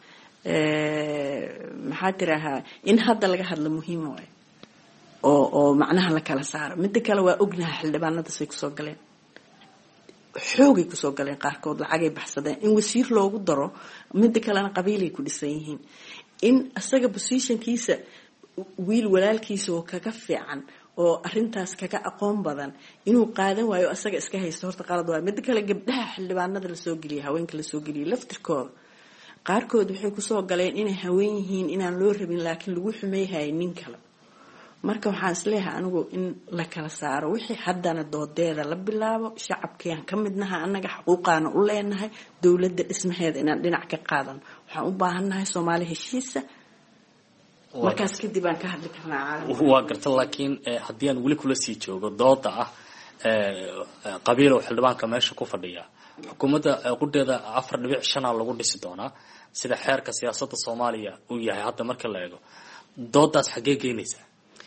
maxaa tirahaa in hadda laga hadlo muhiim waay oo macnaha la kala saaro midda kale waa ognaha xildhibaanada say kusoo galeen xoogay kusoo galeen qaarkood lacagay baxsadeen in wasiir loogu daro midda kalena qabiilay ku dhisan yihiin in asaga positionkiisa wiil walaalkiisa oo kaga fiican oo arintaas kaga aqoon badan inuu qaadan waayo asaga iska haysto horta qalad waay midda kale gabdhaha xildhibaanada la soo geliyay haweenka la soo geliyay laftirkooda qaarkood waxay kusoo galeen inay haween yihiin inaan loo rabin laakiin lagu xumeeyay nin kale marka waxaan isleeyahay anigu in la kala saaro wixii haddana doodeeda la bilaabo shacabkeen ka midnaha anaga xuquuqaana u leenahay dawladda dhismaheeda inaan dhinac ka qaadan waxaan u baahannahay Soomaali heshiisa markaas kadib aan ka hadli karnaa waa garta laakiin haddii aan weli kula sii joogo dooda ah qabiil oo xildhibaanka meesha ku fadhiya xukuumadda qudheeda 4.5 lagu dhisi doonaa sida xeerka siyaasadda Soomaaliya uu yahay hadda marka la eego doodaas xagee geynaysaa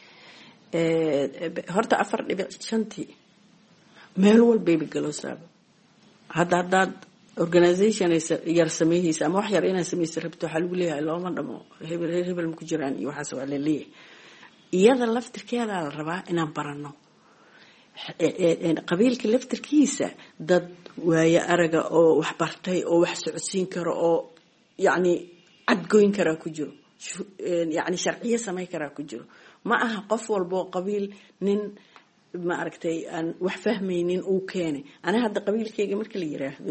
horta 4.5 meel walba galoosaaba haddaad organization yar sameeyaysa ama wax yar inaan sameeyay rabto waxa lagu leeyahay looma dhamo hebel ma ku jiraan iyo waxaas waa la leeyahay iyada laftirkeeda la rabaa inaan barano qabiilka laftirkiisa dad waaya araga oo wax bartay oo wax socodsiin karo oo yani cadgoyn kara ku jiro yani sharciye sameey kara ku jiro ma aha qof walbo qabiil nin ma aragtay aan wax fahmaynin uu keenay ana hadda qabiilkayga markii la yiraahdo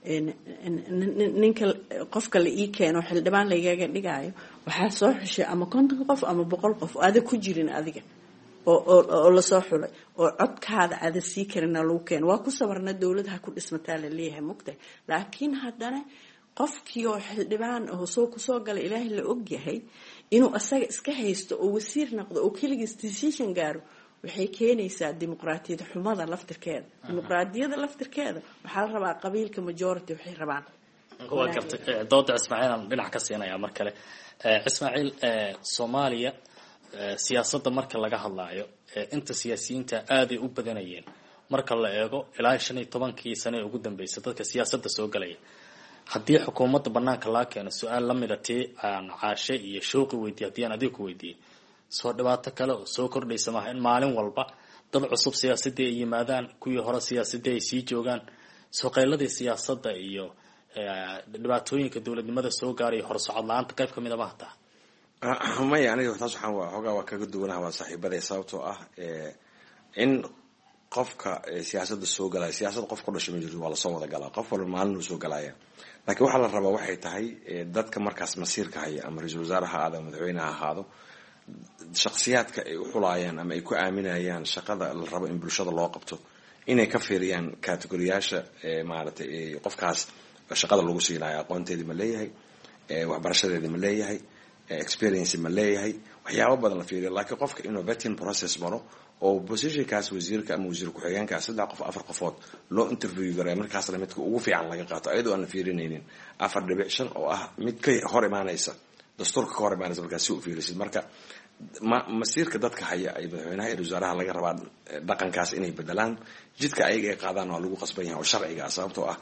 ninka qofka la ii keeno xildhibaan la iga dhigayo waxa soo xushay ama 50 qof ama 100 qof aad ku jirin adiga oo la soo xulay oo codkaada aad sii karina loo keen waa ku sabarna dawladda ku dhismataa la leeyahay mugtay laakiin haddana qofkii oo xildhibaan oo soo ku soo galay ilaahay la og yahay inuu asaga iska haysto oo wasiir noqdo oo kaligiis decision gaaro waxay keenaysaa dimuqraadiyada xumada laftirkeeda dimuqraadiyada laftirkeeda waxa la rabaa qabiilka majority waxay rabaan waa gartay dooda Ismaaciil aan dhinac ka siinaya mar kale Ismaaciil Soomaaliya siyaasadda marka laga hadlaayo inta siyaasiyiinta aad ay u badanayeen marka la eego ilaa 15 sano ugu dambeysay dadka siyaasadda soo galay haddii xukuumadda banaanka la keeno su'aal la mid ah aan caashe iyo shooqi weydiiyay adiga ku weydiiyay soo dhawaato kale oo soo kordhaysa ma in maalin walba dad cusub siyaasadda ay yimaadaan kuwii hore siyaasadda ay sii joogaan soo qayladii siyaasadda iyo dhibaatooyinka dawladnimada soo gaaray horsocod la'aanta qayb kamid ah maanta may aniga taas waxaan waa kaga duwanahay waa saaxiibada sababtoo ah in qofka siyaasadda soo galay siyaasad qof ku dhashay ma jiro waa la soo wada galaa qof walba maalin uu soo galaya laakiin waxa la rabaa waxay tahay dadka markaas masiirka haya ama ra'iisul wasaaraha aada madaxweynaha ahaado shakhsiyaadka ay u xulayaan ama ay ku aaminayaan shaqada la rabo in bulshada loo qabto inay ka fiiriyaan categoriyaasha maaragtay qofkaas shaqada lagu siinayo aqoonteedii ma leeyahay waxbarashadeedii ma leeyahay experience ma leeyahay waxyaabo badan la fiiriyo laakiin qofka inuu vetting process maro oo positionkaas wasiirka ama wasiir ku-xigeenka 3 qof 4 qofood loo interview garay markaas la midka ugu fiican laga qaato ayadoo aan fiirinaynin 4.5 oo ah mid ka hor imaanaysa dastuurka ka hor imaanaysa markaas si u fiirisid marka masiirka dadka haya ay madaxweynaha iyo wasaaraha laga rabaa dhaqankaas inay bedelaan jidka ayaga ay qaadaan waa lagu qasban yahay oo sharciga ah sababtoo ah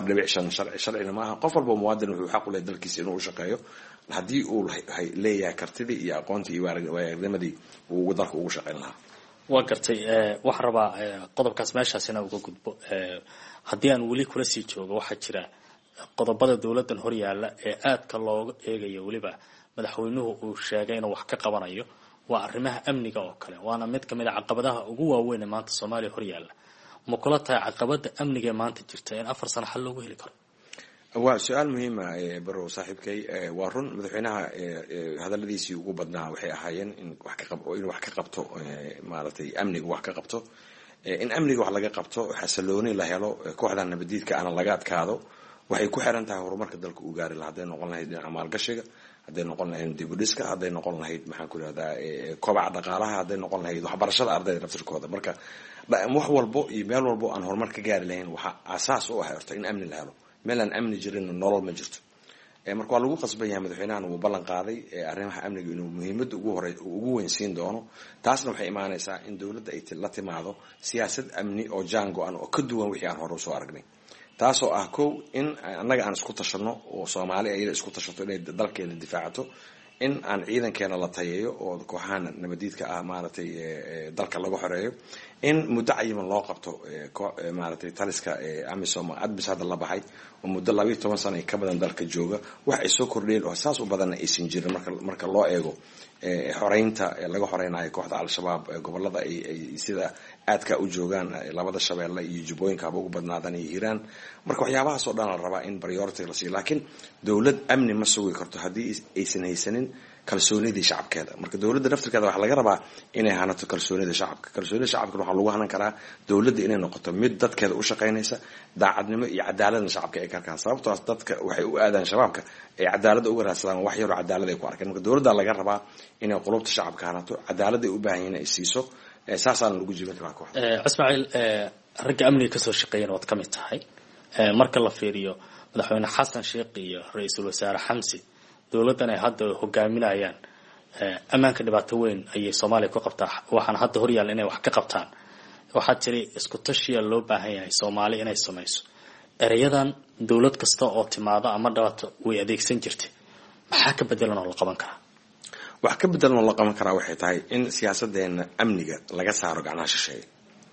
4.5 sharcina maaha qof walba muwaadin wuxuu xaq u leeyahay dalkiisa inuu u shaqeeyo haddii uu leeyahay kartidii iyo aqoontii iyo waayagnimadii uu dalka ugu shaqeyn lahaa waa gartay waxaan rabaa qodobkaas meeshaas inaan uga gudbo haddii aan weli kula sii joogo waxaa jira qodobada dowladdan horyaalla ee aadka looga eegayo weliba madaxweynuhu uu sheegay inuu wax ka qabanayo waa arrimaha amniga oo kale waana mid ka mid a caqabadaha ugu waaweyn ee maanta soomaaliya horyaalla ma kula tahay caqabada amniga ee maanta jirta in 4 sano xal loogu heli karo waa su-aal muhiima barow saaxiibkay waa run madaxweynaha hadaladiisii ugu badnaa waxay ahaayeen in wax ka qabto maaragtay amniga wax ka qabto in amniga wax laga qabto xasilooni la helo kooxda nabadiidka aan laga adkaado waxay ku xiran tahay horumarka dalka uu gaari lahaa haday noqon lahayd dhinaca maalgashiga haday noqon lahayd dib u dhiska haday noqon lahayd maxaan ku yiraahdaa kobaca dhaqaalaha haday noqon lahayd waxbarashada ardayda naftirkooda marka wax walbo iyo meel walbo aan horumar ka gaari lahayn waxa asaas u ah horta in amni la helo meel aan amni jirin nolol ma jirto marka waa lagu qasban yahay madaxweynahan uu ballan qaaday arrimaha amniga inuu muhiimadda ugu weyn siin doono taasna waxay imaanaysaa in dowladda ay la timaado siyaasad amni oo jaan go-an oo ka duwan wixii aan hore usoo aragnay taasoo ah kow in annaga aan isku tashano oo soomaali ayada isku tashato inay dalkeena difaacato in aan ciidankeena la tayeeyo oo kooxahan nabadiidka ah maaragtay dalka lagu xoreeyo in muddo cayiman loo qabto maaragtay taliska amisom adbis hadda la baxay oo muddo 12 sano ay ka badan dalka jooga wax ay soo kordheen oo saas u badan aysan jirin marka loo eego xoreynta laga xoreynayo kooxda al-shabaab gobolada ay sida aadka u joogaan labada shabeelle iyo jubbooyinka ugu badnaadaan iyo hiiraan marka waxyaabahaas oo dhan la rabaa in priority la siiyo laakiin dowlad amni ma sugi karto haddii aysan haysanin kalsoonidii shacabkeeda marka dowladda naftirkeeda waxaa laga rabaa inay hanato kalsoonida shacabka waxaa lagu hanan karaa dowladda inay noqoto mid dadkeeda u shaqaynaysa daacadnimo iyo cadaaladna shacabka ay ka arkaan sababtoo dadka waxay u aadaan shabaabka ay cadaalada uga raadsadaan wax yaroo cadaalad ay ku arkeen marka dowladda laga rabaa inay qulubta shacabka hanato cadaalada ay u baahan yihiin ay siiso saasaan lagu jibin karaa kooxda Ismaaciil ragga amniga ka soo shaqeeyay wad ka mid tahay marka la fiiriyo madaxweyne xasan sheekh iyo ra'iisul wasaare xamsi dowladdan ay hadda hogaaminayaan amaanka dhibaato weyn ayay Soomaaliya ku qabtaa waxaan hadda horyaal inay wax ka qabtaan waxa tiri isku tashiya loo baahan yahay Soomaaliya inay sameeyso erayadan dowlad kasta oo timaado ama dhawaato way adeegsan jirtay maxaa ka bedelan oo la qaban karaa wax ka bedelan oo la qaban karaa waxay tahay in siyaasadeena amniga laga saaro gacnaha shisheeye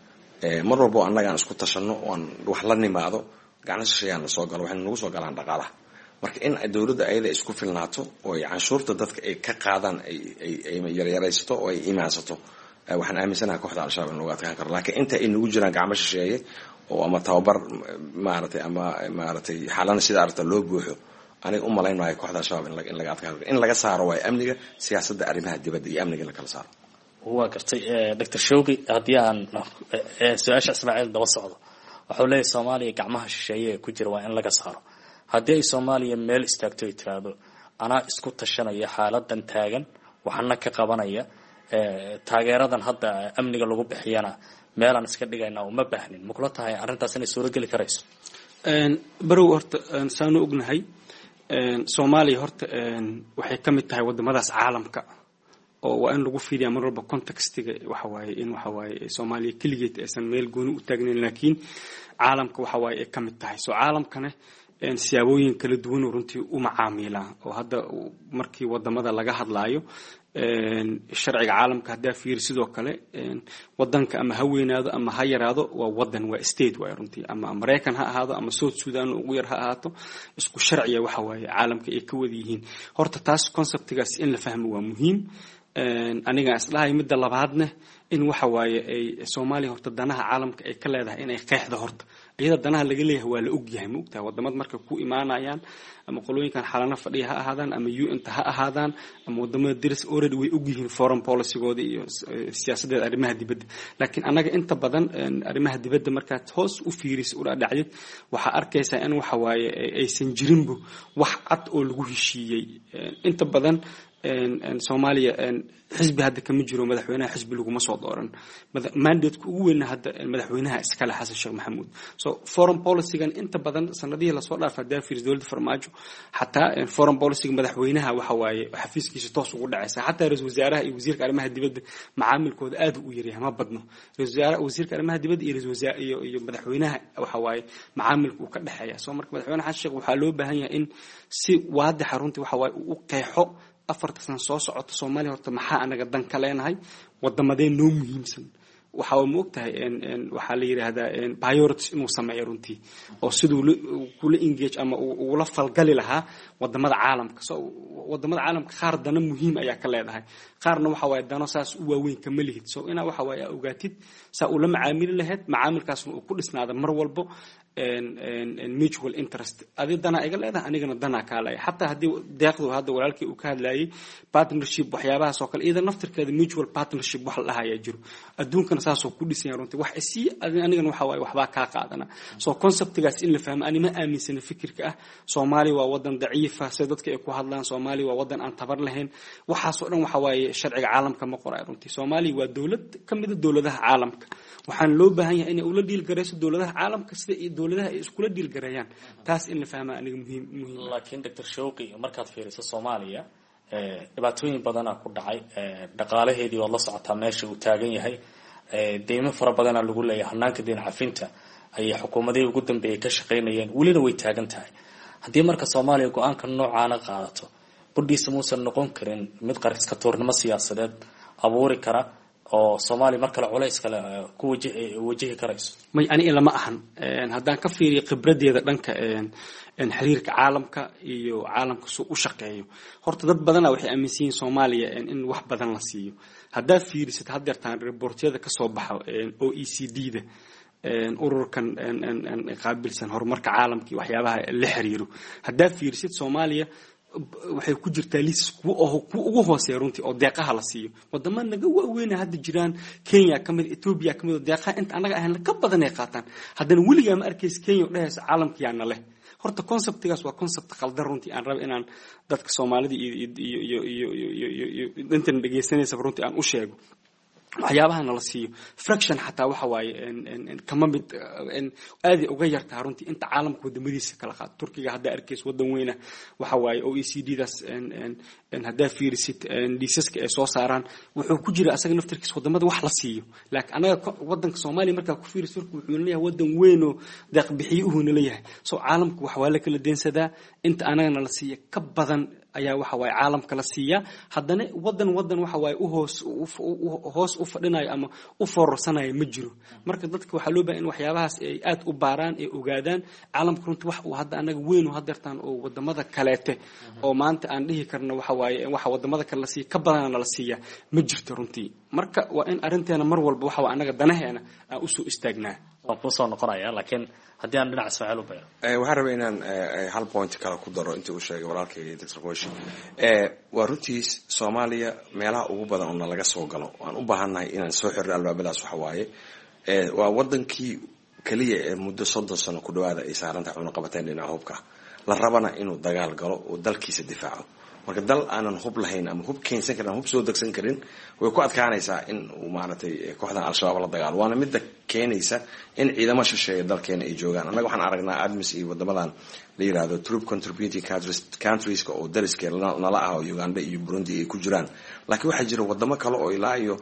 mar walba annaga aan isku tashano oo wax la nimaado gacnaha shisheeye aan soo galo waxaan nagu soo galaan dhaqaalaha marka in dowladda ayada isku filnaato oo ay canshuurta dadka ay ka qaadaan ay yaryaraysato oo ay imaansato waxaan aaminsanahay kooxda al-shabaab in lagu adkaan karo laakiin inta ay nagu jiraan gacmo shisheeye oo ama tababar maaragtay xaalana sida aragta loo buuxo aniga u malaynayo kooxda al-shabaab in laga adkaan karo in laga saaro waayo amniga siyaasadda arrimaha dibadda iyo amniga in la kala saaro waa gartay Dr. Shawqi haddii aan su-aasha Ismaaciil daba socdo wuxuu leeyahay Soomaaliya gacmaha shisheeye ku jira waa in laga saaro haddii ay Soomaaliya meel istaagto ay tiraado anaa isku tashanaya xaaladan taagan waxaana ka qabanaya taageeradan hadda amniga lagu bixiyana meelaan iska dhigayna uma baahnin ma kula tahay arrintaas inay suuro geli karayso barow horta saanu ognahay Soomaaliya horta waxay ka mid tahay wadamadaas caalamka oo waa in lagu fiiriyaa mar walba contextiga waxa waaye Soomaaliya kaligeed aysan meel gooni u taagnayn laakiin caalamka waxa waaye ay ka mid tahay soo caalamkana siyaabooyin kala duwan oo runtii u macaamila oo hadda markii wadamada laga hadlaayo sharciga caalamka hadaa fiir sidoo kale wadanka ama ha weynaado ama ha yaraado waa wadan waa state waa runtii ama Mareykan ha ahaado ama South Sudan ugu yar ha ahaato isku sharciya waxa waaye caalamka ay ka wada yihiin horta taas conceptigaas in la fahmo waa muhiim aniga islahay midda labaadna in waxa waaye ay Soomaaliya horta danaha caalamka ay ka leedahay inay qeexdo horta iyada danaha laga leeyahay waa la ogyahay ma ogtahay wadamada marka ku imaanayaan ama qolooyinkan xalana fadhiya ha ahaadaan ama UN ha ahaadaan ama wadamada diris already way ogyihiin foreign policy-gooda iyo siyaasadeeda arrimaha dibadda laakiin anaga inta badan arrimaha dibadda markaad hoos u fiiriso u dhacdid waxa arkaysaa in waxa waaye aysan jirinba wax cad oo lagu heshiiyay inta badan soomaaliya xisbi hadda kama jiro madaxweynaha xisbi laguma soo dooran mandateka ugu weynna hadda madaxweynaha iskale xasan sheekh maxamuud so foreign policygan inta badan sanadihii lasoo dhaafa hadaa fiiris dowladda farmaajo xataa foreign policyga madaxweynaha waxa waaye xafiiskiisa toos ugu dhacaysa xataa ra-iisul wasaaraha iyo wasiirka arrimaha dibadda macaamilkooda aad u yaryahay ma badno wasiirka arrimaha dibadda iyo madaxweynaha waxa waaye macaamilka uu ka dhexeeya so marka madaxweyne xasan sheekh waxaa loo baahan yahay in si waadixa runtii waxa waaye uu u qeexo 4 sano soo socota Soomaaliya horta maxaa anaga dan ka leenahay wadamadeen noo muhiimsan waxa uu moogtahay waxa la yiraahdaa priorities inuu sameeyo runtii oo sidoo kula engage ama uu la falgali lahaa wadamada caalamka soo wadamada caalamka qaar dana muhiim ayaa ka leedahay qaarna waxa way dano saas u waaweyn kama lihid soo ina waxa way ogaatid saa uu la macaamil lahayd macaamilkaas uu ku dhisnaada mar walbo mutual interest adidana iga leedahay anigana dana ka leeyahay hatta hadii deeqdu hadda walaalkii uu ka hadlayay partnership waxyaabaha soo kale ida naftirkeeda mutual partnership wax la hayaa jiro adduunkana saas oo ku dhisan runtii wax si anigana waxa way waxba ka qaadana soo conceptigaas in la fahmo anima aaminsan fikirka ah Soomaaliya waa wadan daciif ah sida dadka ay ku hadlaan Soomaaliya waa wadan aan tabar lahayn waxaas oo dhan waxa way sharciga caalamka ma qoray runtii Soomaaliya waa dawlad kamid ah dawladaha caalamka waxaan loo baahan yahay in uu la dhiil gareyso dawladaha caalamka sida dawladaha ay isku la dhiil gareeyaan taas in la fahmo aniga muhiim laakiin Dr. Shawqi markaad fiiriso Soomaaliya dhibaatooyin badan ku dhacay dhaqaalaheedii waa la socotaa meesha uu taagan yahay deymo fara badan lagu leeyahay hanaanka deyn cafinta ay xukuumadii ugu dambeeyay ka shaqeynayeen waliba way taagan tahay hadii marka Soomaaliya go'aanka noocan qaadato buddiisa muusan noqon karin mid qariska toornimo siyaasadeed abuuri kara oo Soomaaliya marka culays kale ku wajihi karayso may ani ilama ahan hadaan ka fiiriyo khibradeeda dhanka xiriirka caalamka iyo caalamka soo u shaqeeyo horta dad badan waxay aaminsan yihiin Soomaaliya in wax badan la siiyo hadaa fiirisid hadeertaan reportyada ka soo baxo OECD-da ururkan qaabilsan horumarka caalamka waxyaabaha la xiriiro hadaa fiirisid Soomaaliya waxay ku jirtaa liis ugu hooseeya runtii oo deeqaha la siiyo wadamada naga waaweyn hadda jiraan Kenya kamid Ethiopia kamid deeqaha inta anaga ahaan ka badan ay qaataan haddana waliga ma arkays Kenya oo dhahays caalamka yaana leh horta conceptigaas waa concept qaldan runtii aan rab inaan dadka Soomaalida iyo inta dhageysanaysa runtii aan u sheego waxyaabaha la siiyo fraction hatta waxa waaye kama mid aad uga yartaa runtii inta caalamka wadamadiisa kala qaad Turkiga hadda arkays wadan weyn waxa waaye OECD-daas hadda fiirisid liisaska ay soo saaraan wuxuu ku jira asaga naftirkiisa wadamada wax la siiyo laakiin anaga wadanka Soomaaliya marka ku fiirisid wuxuu leeyahay wadan weyn oo deeq bixiyuhu leeyahay soo caalamka wax waa la kala deensadaa inta anaga la siiyo ka badan ayaa waxa way caalamka la siiya haddana wadan waxa way u hoos u fadhinayo ama u fororsanayo ma jiro marka dadka waxa loo baahan in waxyaabahaas ay aad u baaraan ee ogaadaan caalamka runtii wax uu hadda anaga weyn oo hadeertaan oo wadamada kaleete oo maanta aan dhihi karno waxa way waxa wadamada kale la siiya ka badan la siiya ma jirto runtii marka waa in arinteena mar walba waxa anaga danaheena aan u soo istaagnaa waan ku soo noqonayaa laakiin haddii aan dhinac Ismaaciil u beero waxaan rabaa inaan hal point kale ku daro intii uu sheegay walaalkay Dr. Qoshi waa runtii Soomaaliya meelaha ugu badan oo laga soo galo waan u baahanahay inaan soo xirno albaabadaas waxa waaye waa wadankii kaliya ee muddo 30 sano ku dhawaada ay saaranta cunno qabateen dhinaca hubka la rabana inuu dagaal galo oo dalkiisa difaaco marka dal aanan hub lahayn ama hub keensan karin hub soo dagsan karin way ku adkaanaysaa in uu maartay kooxdan al-shabaab la dagaal waana mid keenaysa in ciidamada shisheeye dalkeena ay joogaan anaga waxaan aragnaa admis iyo wadamadan la yiraahdo troop contributing countries oo daliskeena nala ah oo Uganda iyo Burundi ay ku jiraan laakiin waxa jira wadamo kale oo ilaa iyo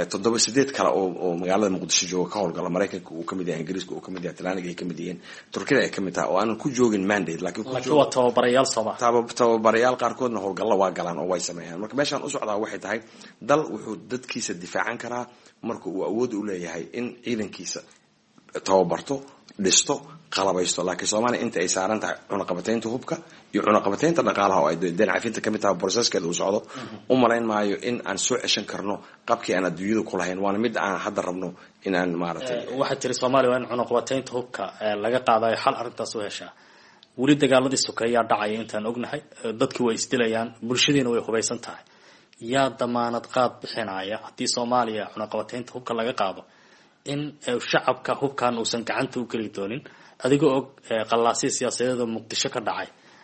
7 kale oo magaalada Muqdisho jooga ka howlgala Mareykanka uu kamid yahay Ingiriiska uu kamid yahay Talyaaniga ay kamid yihiin Turkiga ay kamid tahay oo aan ku joogin mandate laakiin ku joogo tababarayaal Soomaali tababarayaal qaarkoodna howlgala waa galaan oo way sameeyaan marka meeshan u socdaa waxay tahay dal wuxuu dadkiisa difaacan karaa marka uu awood u leeyahay in ciidankiisa tababarto dhisto qalabaysto laakiin Soomaaliya inta ay saaran tahay cunaqabateynta hubka iyo cunaqabateynta dhaqaalaha oo ay deyn cafinta kamid tahay processkeeda uu socdo u malayn maayo in aan soo ceshan karno qabkii aan adduunyada ku lahayn waana mid aan hadda rabno in aan maartay waxa jira Soomaaliya waa in cunaqabateynta hubka laga qaadayo xal arintaas u heshaa wali dagaaladii sokeeya dhacay intaan ognahay dadkii way isdilayaan bulshadeena way hubaysan tahay yaa damaanad qaad bixinaya hadii Soomaaliya cunaqabateynta hubka laga qaado in shacabka hubkan uusan gacanta u geli doonin adiga og qalaasi siyaasadeed Muqdisho ka dhacay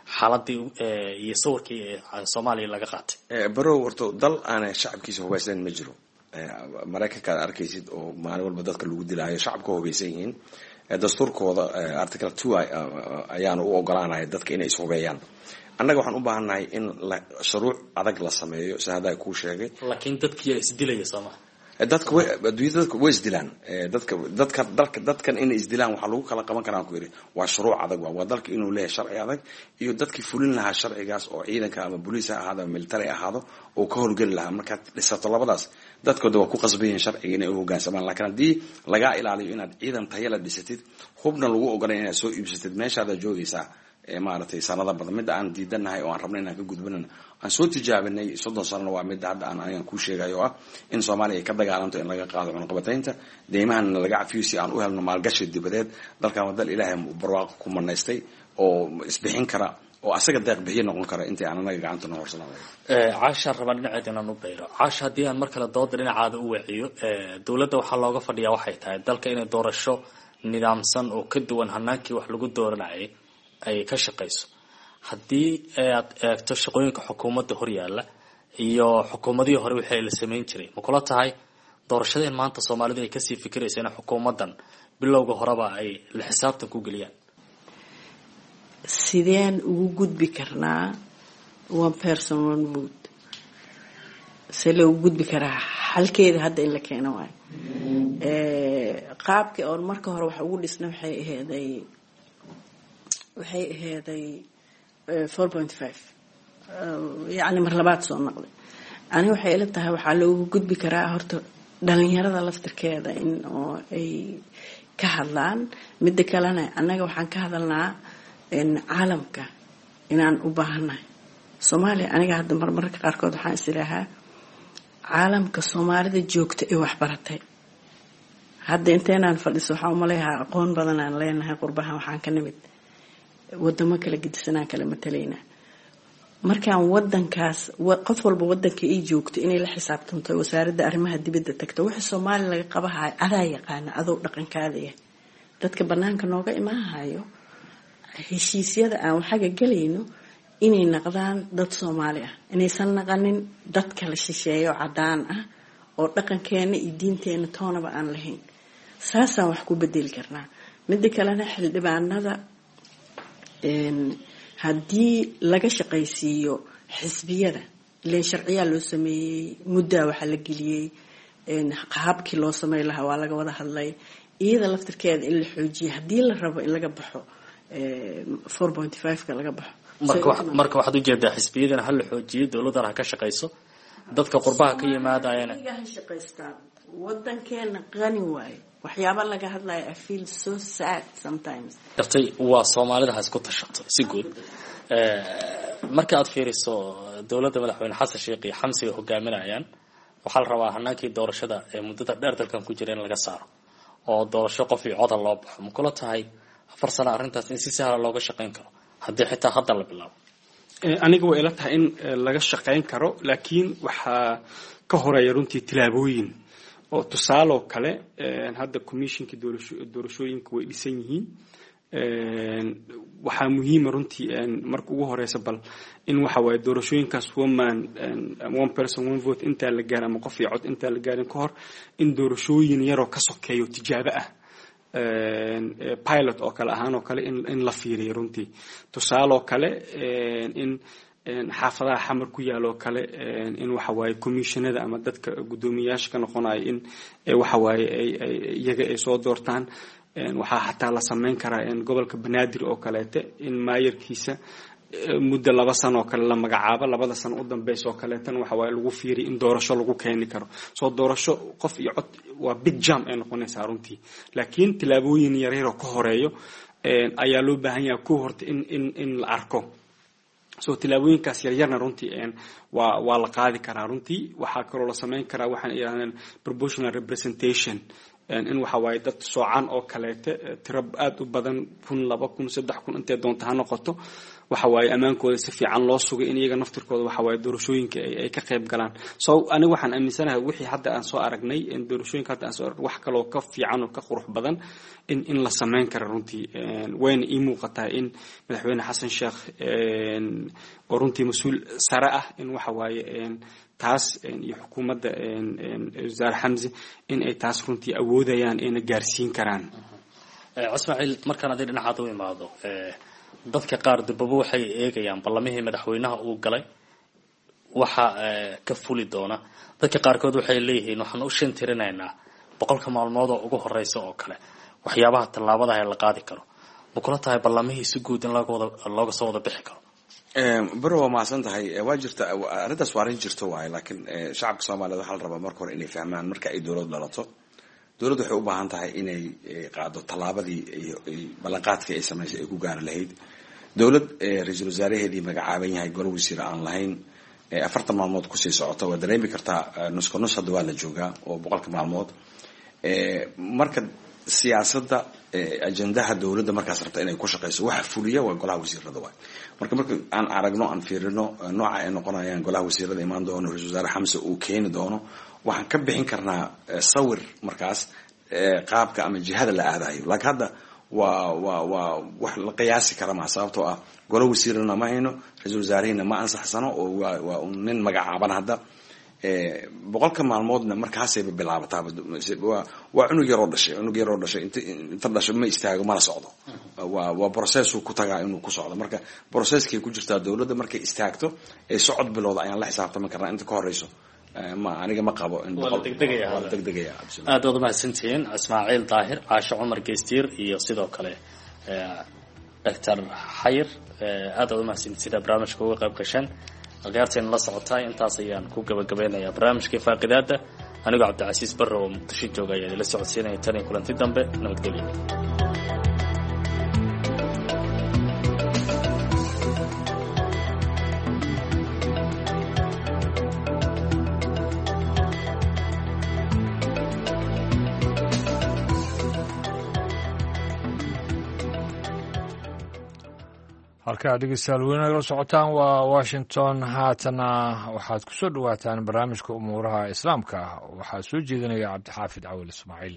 xaaladii iyo sawirkii Soomaaliya laga qaatay barow horto dal aan shacabkiisa hubaysan ma jiro Mareykanka arkaysid oo maalin walba dadka lagu dilaayo shacabka hubaysan yihiin dastuurkooda article 2 ayaan u ogolaanahay dadka inay ishubeeyaan annaga waxaan u baahanahay in shuruuc adag la sameeyo sida ku sheegay laakiin dadkii isdilaya Soomaaliya dadka way isdilaan dadkan in isdilaan waxa lagu kala qaban karaa ku yiri waa shuruuc adag waa dalka inuu leeyahay sharci adag iyo dadkii fulin lahaa sharcigaas oo ciidanka ama booliska ahaado ama military ahaado oo ka howlgali lahaa marka dhisato labadaas dadkooda waa ku qasbayeen sharciga inay u hoggaansamaan laakiin hadii laga ilaaliyo inaad ciidan tayo la dhisatid hubna lagu ogolaan inaad soo iibsatid meeshaada joogaysaa maartay sanada badan mid aan diidanahay oo aan rabnay inaan ka gudbinano aan soo tijaabinay 30 sano waa mid hadda aan ku sheegayo in Soomaaliya ka dagaalanto in laga qaado cunaqabataynta deemahan laga cafiyo si aan u helno maalgashi dibadeed dalkan wadal Ilaahay barwaaqo ku manaystay oo isbixin kara oo asaga deeq bixiye noqon kara intii aan anaga gacanta noo horsanay caashar raban dhinaceedana u beero caash hadii aan markale dood dhinacaada u waciyo dawladda waxa looga fadhiyaa waxay tahay dalka inay doorasho nidaamsan oo ka duwan hanaankii wax lagu dooranayay ay ka shaqeyso hadii aad eegto shaqooyinka xukuumadda hor yaala iyo xukuumadii hore wixii la sameyn jiray ma kula tahay doorashadeen maanta Soomaalidu ay ka sii fikirayso in xukuumaddan bilowga horeba ay la xisaabtan ku galiyaan sideen ugu gudbi karnaa one person one vote see loo gudbi karaa halkeeda hadda in la keeno waay qaabkii oo marka hore wax ugu dhisna waxay aheeday 4.5 يعني mar labaad soo noqday ani waxay ila tahay waxa loogu gudbi karaa horta dhalinyarada laftirkeeda in oo ay ka hadlaan mid kalena anaga waxaan ka hadalnaa in caalamka inaan u baahanahay Soomaaliya aniga hadda marmarka qaarkood waxaan islaahaa caalamka Soomaalida joogta ee wax baratay hadda inteenaan fadhiso waxa u maleeyahay aqoon badan aan leenahay qurbaha waxaan ka nimid wadamo kala gedisanaa kala matalayna markaan wadankaas qof walba wadanka ay joogto inay la xisaabtanto wasaaradda arrimaha dibadda tagto waxa Soomaaliya laga qabahay adaa yaqaan adoo dhaqankaada dadka banaanka nooga imaahayo heshiisyada aan waxa galayno inay naqdaan dad Soomaali ah inaysan naqanin dad kala shisheeyo cadaan ah oo dhaqankeena iyo diinteena toonaba aan lahayn saasaan wax ku bedeli karnaa mid kalena xildhibaanada haddii laga shaqaysiiyo xisbiyada leen sharciya loo sameeyay muddo waxa la geliyay qaabkii loo sameey lahaa waa laga wada hadlay iyada laftirkeeda in la xoojiyo haddii la rabo in laga baxo 4.5 ka laga baxo marka waxaad u jeedaa xisbiyadana hal la xoojiyo dawladana ha ka shaqayso dadka qurbaha ka yimaadayana ha shaqaystaan wadankeena qani waay waxyaabo laga hadlayo I feel so sad sometimes dartay waa Soomaalida ha isku tashato si guud marka aad fiiriso dawladda madaxweyne Xasan Sheekh iyo Xamsi ay hogaaminayaan waxa la rabaa hanaankii doorashada ee muddada dheer dalkan ku jireen laga saaro oo doorasho qof iyo cod loo baxo ma kula tahay 4 sano arintaas in si sahal looga shaqeyn karo haddii xitaa hadda la bilaabo aniga way ila tahay in laga shaqeyn karo laakiin waxa ka horeeya runtii tilaabooyin oo tusaale kale hadda commissionka doorashooyinka way dhisan yihiin waxa muhiim runtii marka ugu horeysa bal in waxa way doorashooyinkaas one person one vote inta la gaar ama qof iyo cod inta la gaarin ka hor in doorashooyin yar oo ka sokeeyo tijaabo ah pilot oo kale ahaan oo kale in la fiiriyo runtii tusaale kale in xaafadaha xamar ku yaalo kale in waxa way commissionada ama dadka gudoomiyaasha ka noqonay in waxa way iyaga ay soo doortaan waxa xataa la sameyn karaa in gobolka Banaadir oo kaleete in maayirkiisa muddo 2 sano oo kale la magacaabo 2 sano u dambeeyay oo kale tan waxa way lagu fiiri in doorasho lagu keeni karo soo doorasho qof iyo cod waa big jump ee noqonaysa runtii laakiin tilaabooyin yar yar oo ka horeeyo ayaa loo baahan yahay ku horta in la arko soo tilaabooyinkaas yar yarna runtii waa la qaadi karaa runtii waxa kale oo la sameyn karaa waxaan ilaalinaa proportional representation in waxa way dad soocan oo kaleete tirab aad u badan 2,000 3,000 intee doonta ha noqoto waxa waaye ammaankooda si fiican loo sugay in iyaga naftirkooda waxa waaye doorashooyinka ay ka qayb galaan so aniga waxaan aaminsanahay wixii hadda aan soo aragnay in doorashooyinka hadda aan soo aragnay wax kaloo ka fiican oo ka qurux badan in la sameyn karo runtii wayna ii muuqataa in madaxweyne xasan sheekh oo runtii mas-uul sare ah in waxa waaye taas iyo xukuumadda wasaare xamse in ay taas runtii awoodayaan ayna gaarsiin karaan ismaaciil markaan aday dhinacaad u imaado dadka qaar dibaba waxay eegayaan ballamihii madaxweynaha uu galay waxa ka fuli doona dadka qaarkood waxay leeyihiin waxaan u shan tirinaynaa 100 maalmood oo ugu horeysa oo kale waxyaabaha tallaabada ay la qaadi karo ma kula tahay ballamihii si guud in looga soo wada bixi karo baro waa maasan tahay waa jirta arrintaas waa arrin jirto waaye laakiin shacabka Soomaaliyeed waxa la rabaa marka hore inay fahmaan marka ay dawlad dhalato dawladdu waxay u baahan tahay inay qaado tallaabadii ballanqaadka ay samaysay ay ku gaar lahayd dawlad ra'iisul wasaaraheedii magacaaban yahay gol wasiir aan lahayn 40 maalmood ku sii socota waa dareemi kartaa nus hadda waa la joogaa oo 100 maalmood marka siyaasadda ajendaha dawladda markaas rabta inay ku shaqeyso waxa fuliya waa golaha wasiirada waay marka aan aragno aan fiirino nooca ay noqonayaan golaha wasiirada imaan doono ra'iisul wasaare xamse uu keeni doono waxaan ka bixin karnaa sawir markaas qaabka ama jihada la aadayo laakiin hadda waa wax la qiyaasi kara ma sababtoo ah golaha wasiirada ma hayno ra'iisul wasaarihina ma ansaxsano oo waa nin magacaaban hadda 100 maalmoodna markaasay bilaabataa waa cunug yaroo dhashay inta dhashay ma istaago ma la socdo waa process uu ku tagaa inuu ku socdo marka processkii ku jirta dawladda markay istaagto ee socod bilowda ayaan la xisaabtami karnaa inta ka horeyso ma aniga ma qabo in degdegaya aad wada mahadsantihiin Ismaaciil Daahir Caasho Cumar Geestiir iyo sidoo kale Dr. Xayir aad wada mahadsantihiin sida barnaamijka uga qayb gashan aqoonteen la socotay intaas ayaan ku gabagabeynayaa barnaamijka faaqidaada anigoo Cabdicasiis Barre oo Muqdisho jooga ayaa la socodsiinaya tan iyo kulanti dambe nabadgelyo halka dhegeystayaal weyn nagala socotaan waa Washington haatana waxaad ku soo dhawaataan barnaamijka umuuraha islaamka waxaa soo jeedinaya Cabdixaafid Cawil Ismaaciil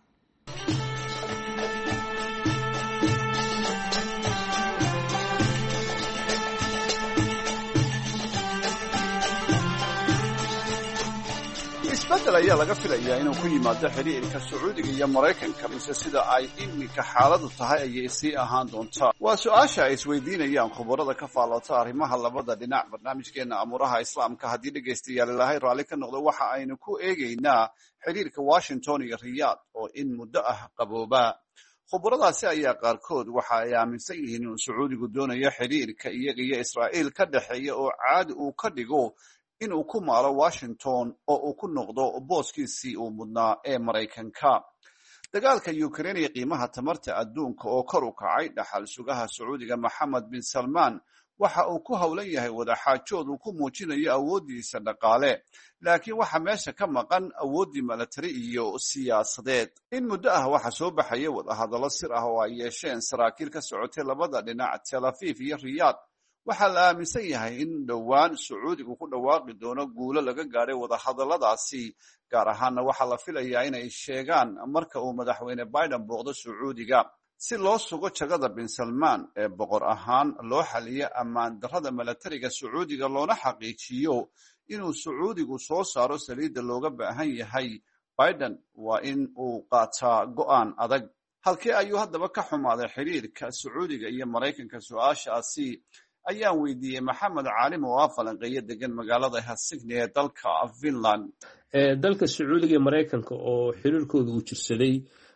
isbedel ayaa laga filayaa inuu ku yimaado xiriirka Sacuudiga iyo Mareykanka mise sida ay iminka xaaladu tahay ayay sii ahaan doontaa waa su'aasha ay isweydiinayaan khubarada ka faallota arrimaha labada dhinac barnaamijkeena amuraha islaamka haddii dhegaystayaal ilaahay raalli ka noqdo waxa aynu ku eegaynaa xiriirka Washington iyo Riyadh oo in muddo ah qabooba khubaradaasi ayaa qaarkood waxa ay aaminsan yihiin in Sacuudigu doonayo xiriirka iyaga iyo Israa'iil ka dhaxeeya oo caadi uu ka dhigo inuu ku maalo Washington oo uu ku noqdo booskiisii uu mudnaa ee Mareykanka dagaalka Ukraine iyo qiimaha tamarta adduunka oo kor u kacay dhaxal sugaha Sacuudiga Mohammed bin Salman waxa uu ku howlan yahay wada xaajood uu ku muujinayo awoodiisa dhaqaale laakiin waxa meesha ka maqan awoodii military iyo siyaasadeed in muddo ah waxa soo baxaya wada hadallo sir ah oo ay yeesheen saraakiil ka socotay labada dhinac Tel Aviv iyo Riyadh waxaa la aaminsan yahay in dhowaan Sacuudigu ku dhawaaqi doono guulo laga gaaray wada hadalladaasi gaar ahaanna waxaa la filayaa inay sheegaan marka uu madaxweyne Biden booqdo Sacuudiga si loo sugo jagada bin Salman ee boqor ahaan loo xaliyo ammaan darrada militariga Sacuudiga loona xaqiijiyo inuu Sacuudigu soo saaro saliidda looga baahan yahay Biden waa in uu qaataa go'aan adag halkee ayuu haddaba ka xumaaday xiriirka Sacuudiga iyo Mareykanka su'aashaasi ayaan weydiiyey Maxamed Caalim oo falanqeeyo degan magaalada Helsinki ee dalka Finland dalka Sacuudiga iyo Mareykanka oo xiriirkooda uu jirsaday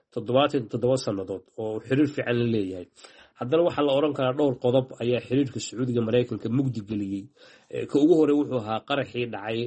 77 sanadood oo xiriir fiican la leeyahay haddana waxaa la oran karaa dhowr qodob ayaa xiriirka Sacuudiga Mareykanka mugdi geliyay ka ugu hore wuxuu ahaa qaraxii dhacay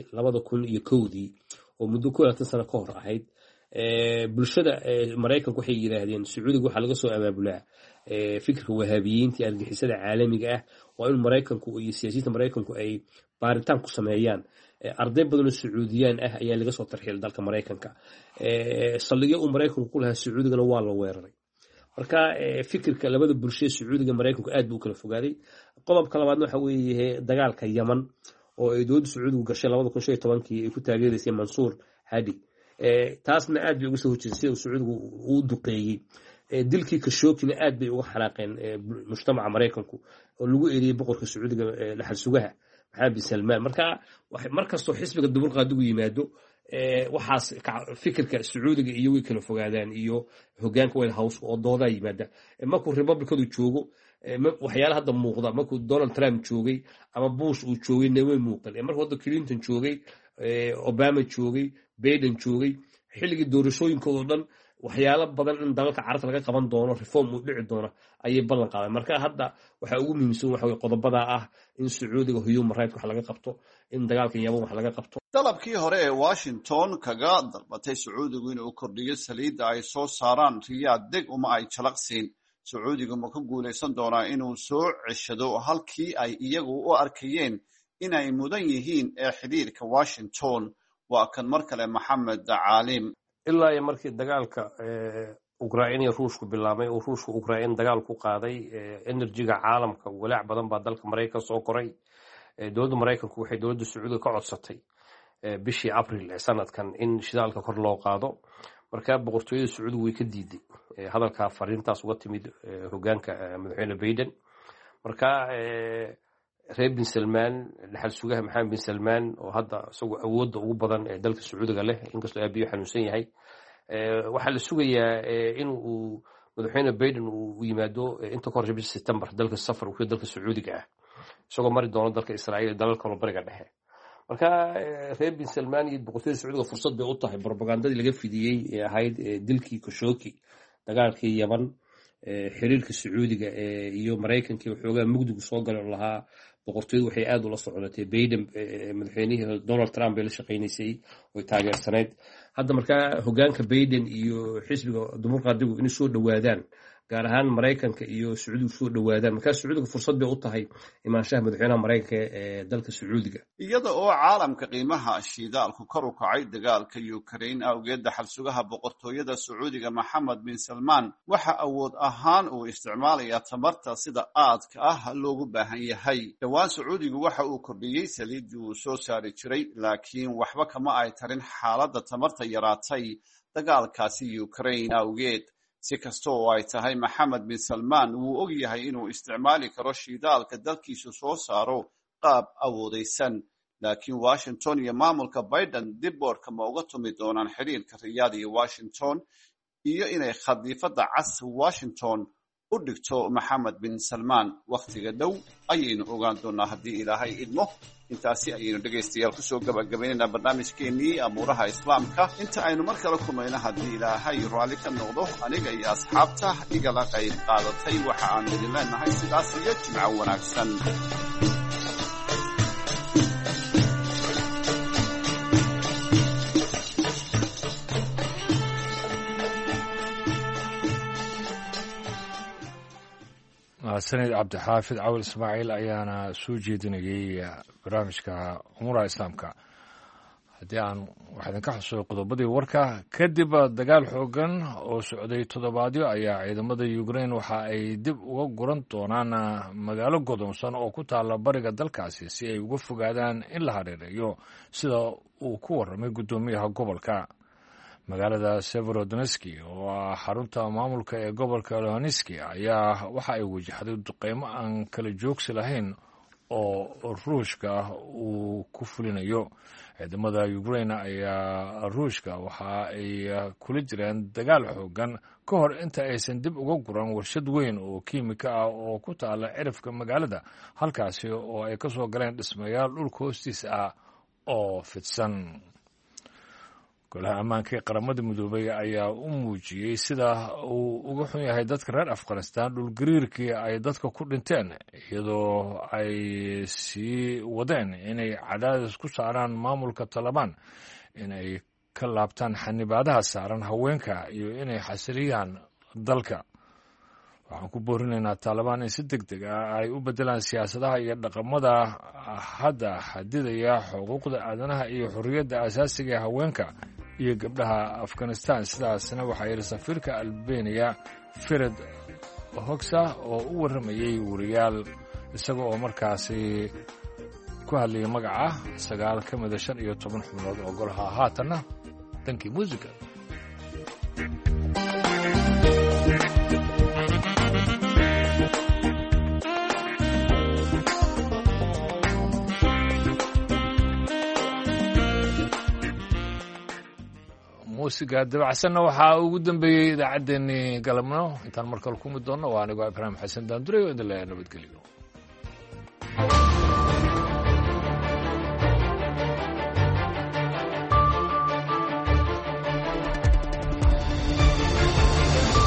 2001 oo muddo 20 sano ka hor ahayd bulshada Mareykanka waxay yiraahdeen Sacuudiga waxa laga soo abaabulaa fikirka wahabiyiinta argixisada caalamiga ah waa in Mareykanku iyo siyaasiyiinta Mareykanku ay baaritaan ku sameeyaan arday badan oo Sacuudiyaan ah ayaa laga soo tarxiilay dalka Mareykanka saldhigyo uu Mareykanku ku lahaa Sacuudigana waa la weeraray marka fikirka labada bulshada sacuudiga maraykanku aad buu u kala fogaaday qodobka labaadna waxa weeye dagaalka yaman oo ay dowladda sacuudigu gashay 2015 ay ku taageeraysay mansuur hadi taasna aad bay uga soo horjeestay sida sacuudigu uu duqeeyay dilkii Khashoggi aad bay uga xanaaqeen mujtamaca maraykanku oo lagu eedeeyay boqorka sacuudiga dhaxal sugaha Maxamed bin Salman markastoo xisbiga dimuqraadigu yimaado waxaas fikirka sacuudiga iyo way kala fogaadaan iyo hogaanka White House oo dooda yimaada markuu Republicadu joogo waxyaalaha hadda muuqda markuu Donald Trump joogay ama Bush uu joogay way muuqan markuu hadda Clinton joogay Obama joogay Biden joogay xilligii doorashooyinkooda dhan waxyaalo badan in dalalka carabta laga qaban doono reform uu dhici doono ayay ballan qaadeen marka hadda waxa ugu muhiimsan waxa qodobada ah in sacuudiga human rights wax laga qabto in dagaalka yaman wax laga qabto dalabkii hore ee Washington kaga dalbatay sacuudigu inuu kordhiyo saliidda ay soo saaraan riyaad deg uma ay jalaqsiin sacuudigu ma ka guuleysan doonaa inuu soo ceshado halkii ay iyagu u arkayeen inay mudan yihiin ee xiriirka Washington waa kan mar kale Maxamed Caalim ilaa iyo markii dagaalka Ukraine iyo Ruushku bilaabay oo Ruushku Ukraine dagaal ku qaaday energy-ga caalamka walaac badan baa dalka Mareykanka soo koray dowladda Mareykanku waxay dowladda Sacuudiga ka codsatay bishii April sanadkan in shidaalka kor loo qaado marka boqortooyada Sacuudiga way ka diiday hadalka fariintaas uga timid hogaanka madaxweyne Biden marka reer bin Salman dhaxal sugaha Maxamed bin Salman oo hadda isagoo awoodda ugu badan ee dalka Sacuudiga leh inkastoo abiyo xanuunsan yahay waxa la sugayaa in uu madaxweyne Biden uu yimaado inta ka hor bisha September dalka safar uu dalka Sacuudiga ah isagoo mari doono dalka Israa'iil dalalka bariga dhexe marka reer bin Salman iyo boqortooyada Sacuudiga fursad bay u tahay propagandadii laga fidiyay ee ahayd dilkii Khashoggi dagaalkii Yaman xiriirka Sacuudiga iyo Mareykanka waxoogaa mugdigu soo galay lahaa boqortooyadu waxay aad ula socotay Biden madaxweynaha Donald Trump ee la shaqeynaysay oo taageersaneed hadda marka hogaanka Biden iyo xisbiga dimuqraadigu inay soo dhawaadaan gaar ahaan Mareykanka iyo Sacuudiga soo dhawaadaan marka Sacuudiga fursad bay u tahay imaanshaha madaxweynaha Mareykanka ee dalka Sacuudiga iyada oo caalamka qiimaha shidaalku kor u kacay dagaalka Ukraine awgeed dhaxal sugaha boqortooyada Sacuudiga Maxamed bin Salman waxa awood ahaan uu isticmaalaya tamarta sida aadka ah loogu baahan yahay dhawaan Sacuudigu waxa uu kordhiyay saliidii uu soo saari jiray laakiin waxba kama ay tarin xaaladda tamarta yaraatay dagaalkaasi Ukraine awgeed si kasta oo ay tahay Maxamed bin Salman wuu og yahay inuu isticmaali karo shidaalka dalkiisu soo saaro qaab awoodaysan laakiin Washington iyo maamulka Biden dib boorka ma uga tumi doonaan xiriirka Riyadh iyo Washington iyo inay khadiifada cas Washington u dhigto Maxamed bin Salman waqtiga dhow ayaynu ogaan doonaa haddii Ilaahay idmo intaasi ayaynu dhegaystayaal ku soo gabagabaynaynaa barnaamijkeennii amuuraha islaamka inta aynu mar kale kulmayno haddii Ilaahay raalli ka noqdo aniga iyo asxaabta igala qayb qaadatay waxa aan idin leenahay sidaas iyo jimco wanaagsan sanid cabdixaafid cawil ismaaciil ayaana soo jeedinayay barnaamijka umuuraha islaamka haddii aan wax idinka xusuuyo qodobadii warka kadib dagaal xoogan oo socday toddobaadyo ayaa ciidamada Ukraine waxa ay dib uga guran doonaan magaalo godoonsan oo ku taala bariga dalkaasi si ay uga fogaadaan in la hareereeyo sida uu ku warramay guddoomiyaha gobolka magaalada Severodonetsk oo ah xarunta maamulka ee gobolka Luhansk ayaa waxa ay wajahday duqeymo aan kala joogsi lahayn oo Ruushka uu ku fulinayo ciidamada Ukraine ayaa Ruushka waxa ay kula jireen dagaal xoogan ka hor inta aysan dib uga guran warshad weyn oo kiimika ah oo ku taala cirifka magaalada halkaasi oo ay ka soo galeen dhismayaal dhulka hoostiisa ah oo fidsan golaha ammaanka ee qaramada midoobay ayaa u muujiyey sida uu uga xun yahay dadka reer Afghanistan dhulgariirkii ay dadka ku dhinteen iyadoo ay sii wadeen inay cadaadis ku saaraan maamulka Taliban inay ka laabtaan xanibaadaha saaran haweenka iyo inay xasiliyaan dalka waxaan ku boorinaynaa Taliban in si degdeg ah ay u bedelaan siyaasadaha iyo dhaqamada hadda xadidaya xuquuqda aadanaha iyo xorriyadda asaasiga ee haweenka iyo gabdhaha afghanistan. sidaasna waxaa yidhi safiirka albaniya fired hogsa oo u warramayey wariyaal isaga oo markaasi ku hadlayay magaca 9 ka mida 15 xubnood oo golaha. haatanna dhankii muusiga. muusiga dabacsanna waxaa ugu dambeeyey idaacaddeenii galabno. intaan markale ku mid doonno waa anigoo ibraahim xasan daandure oo idin leeyahay nabadgelyo.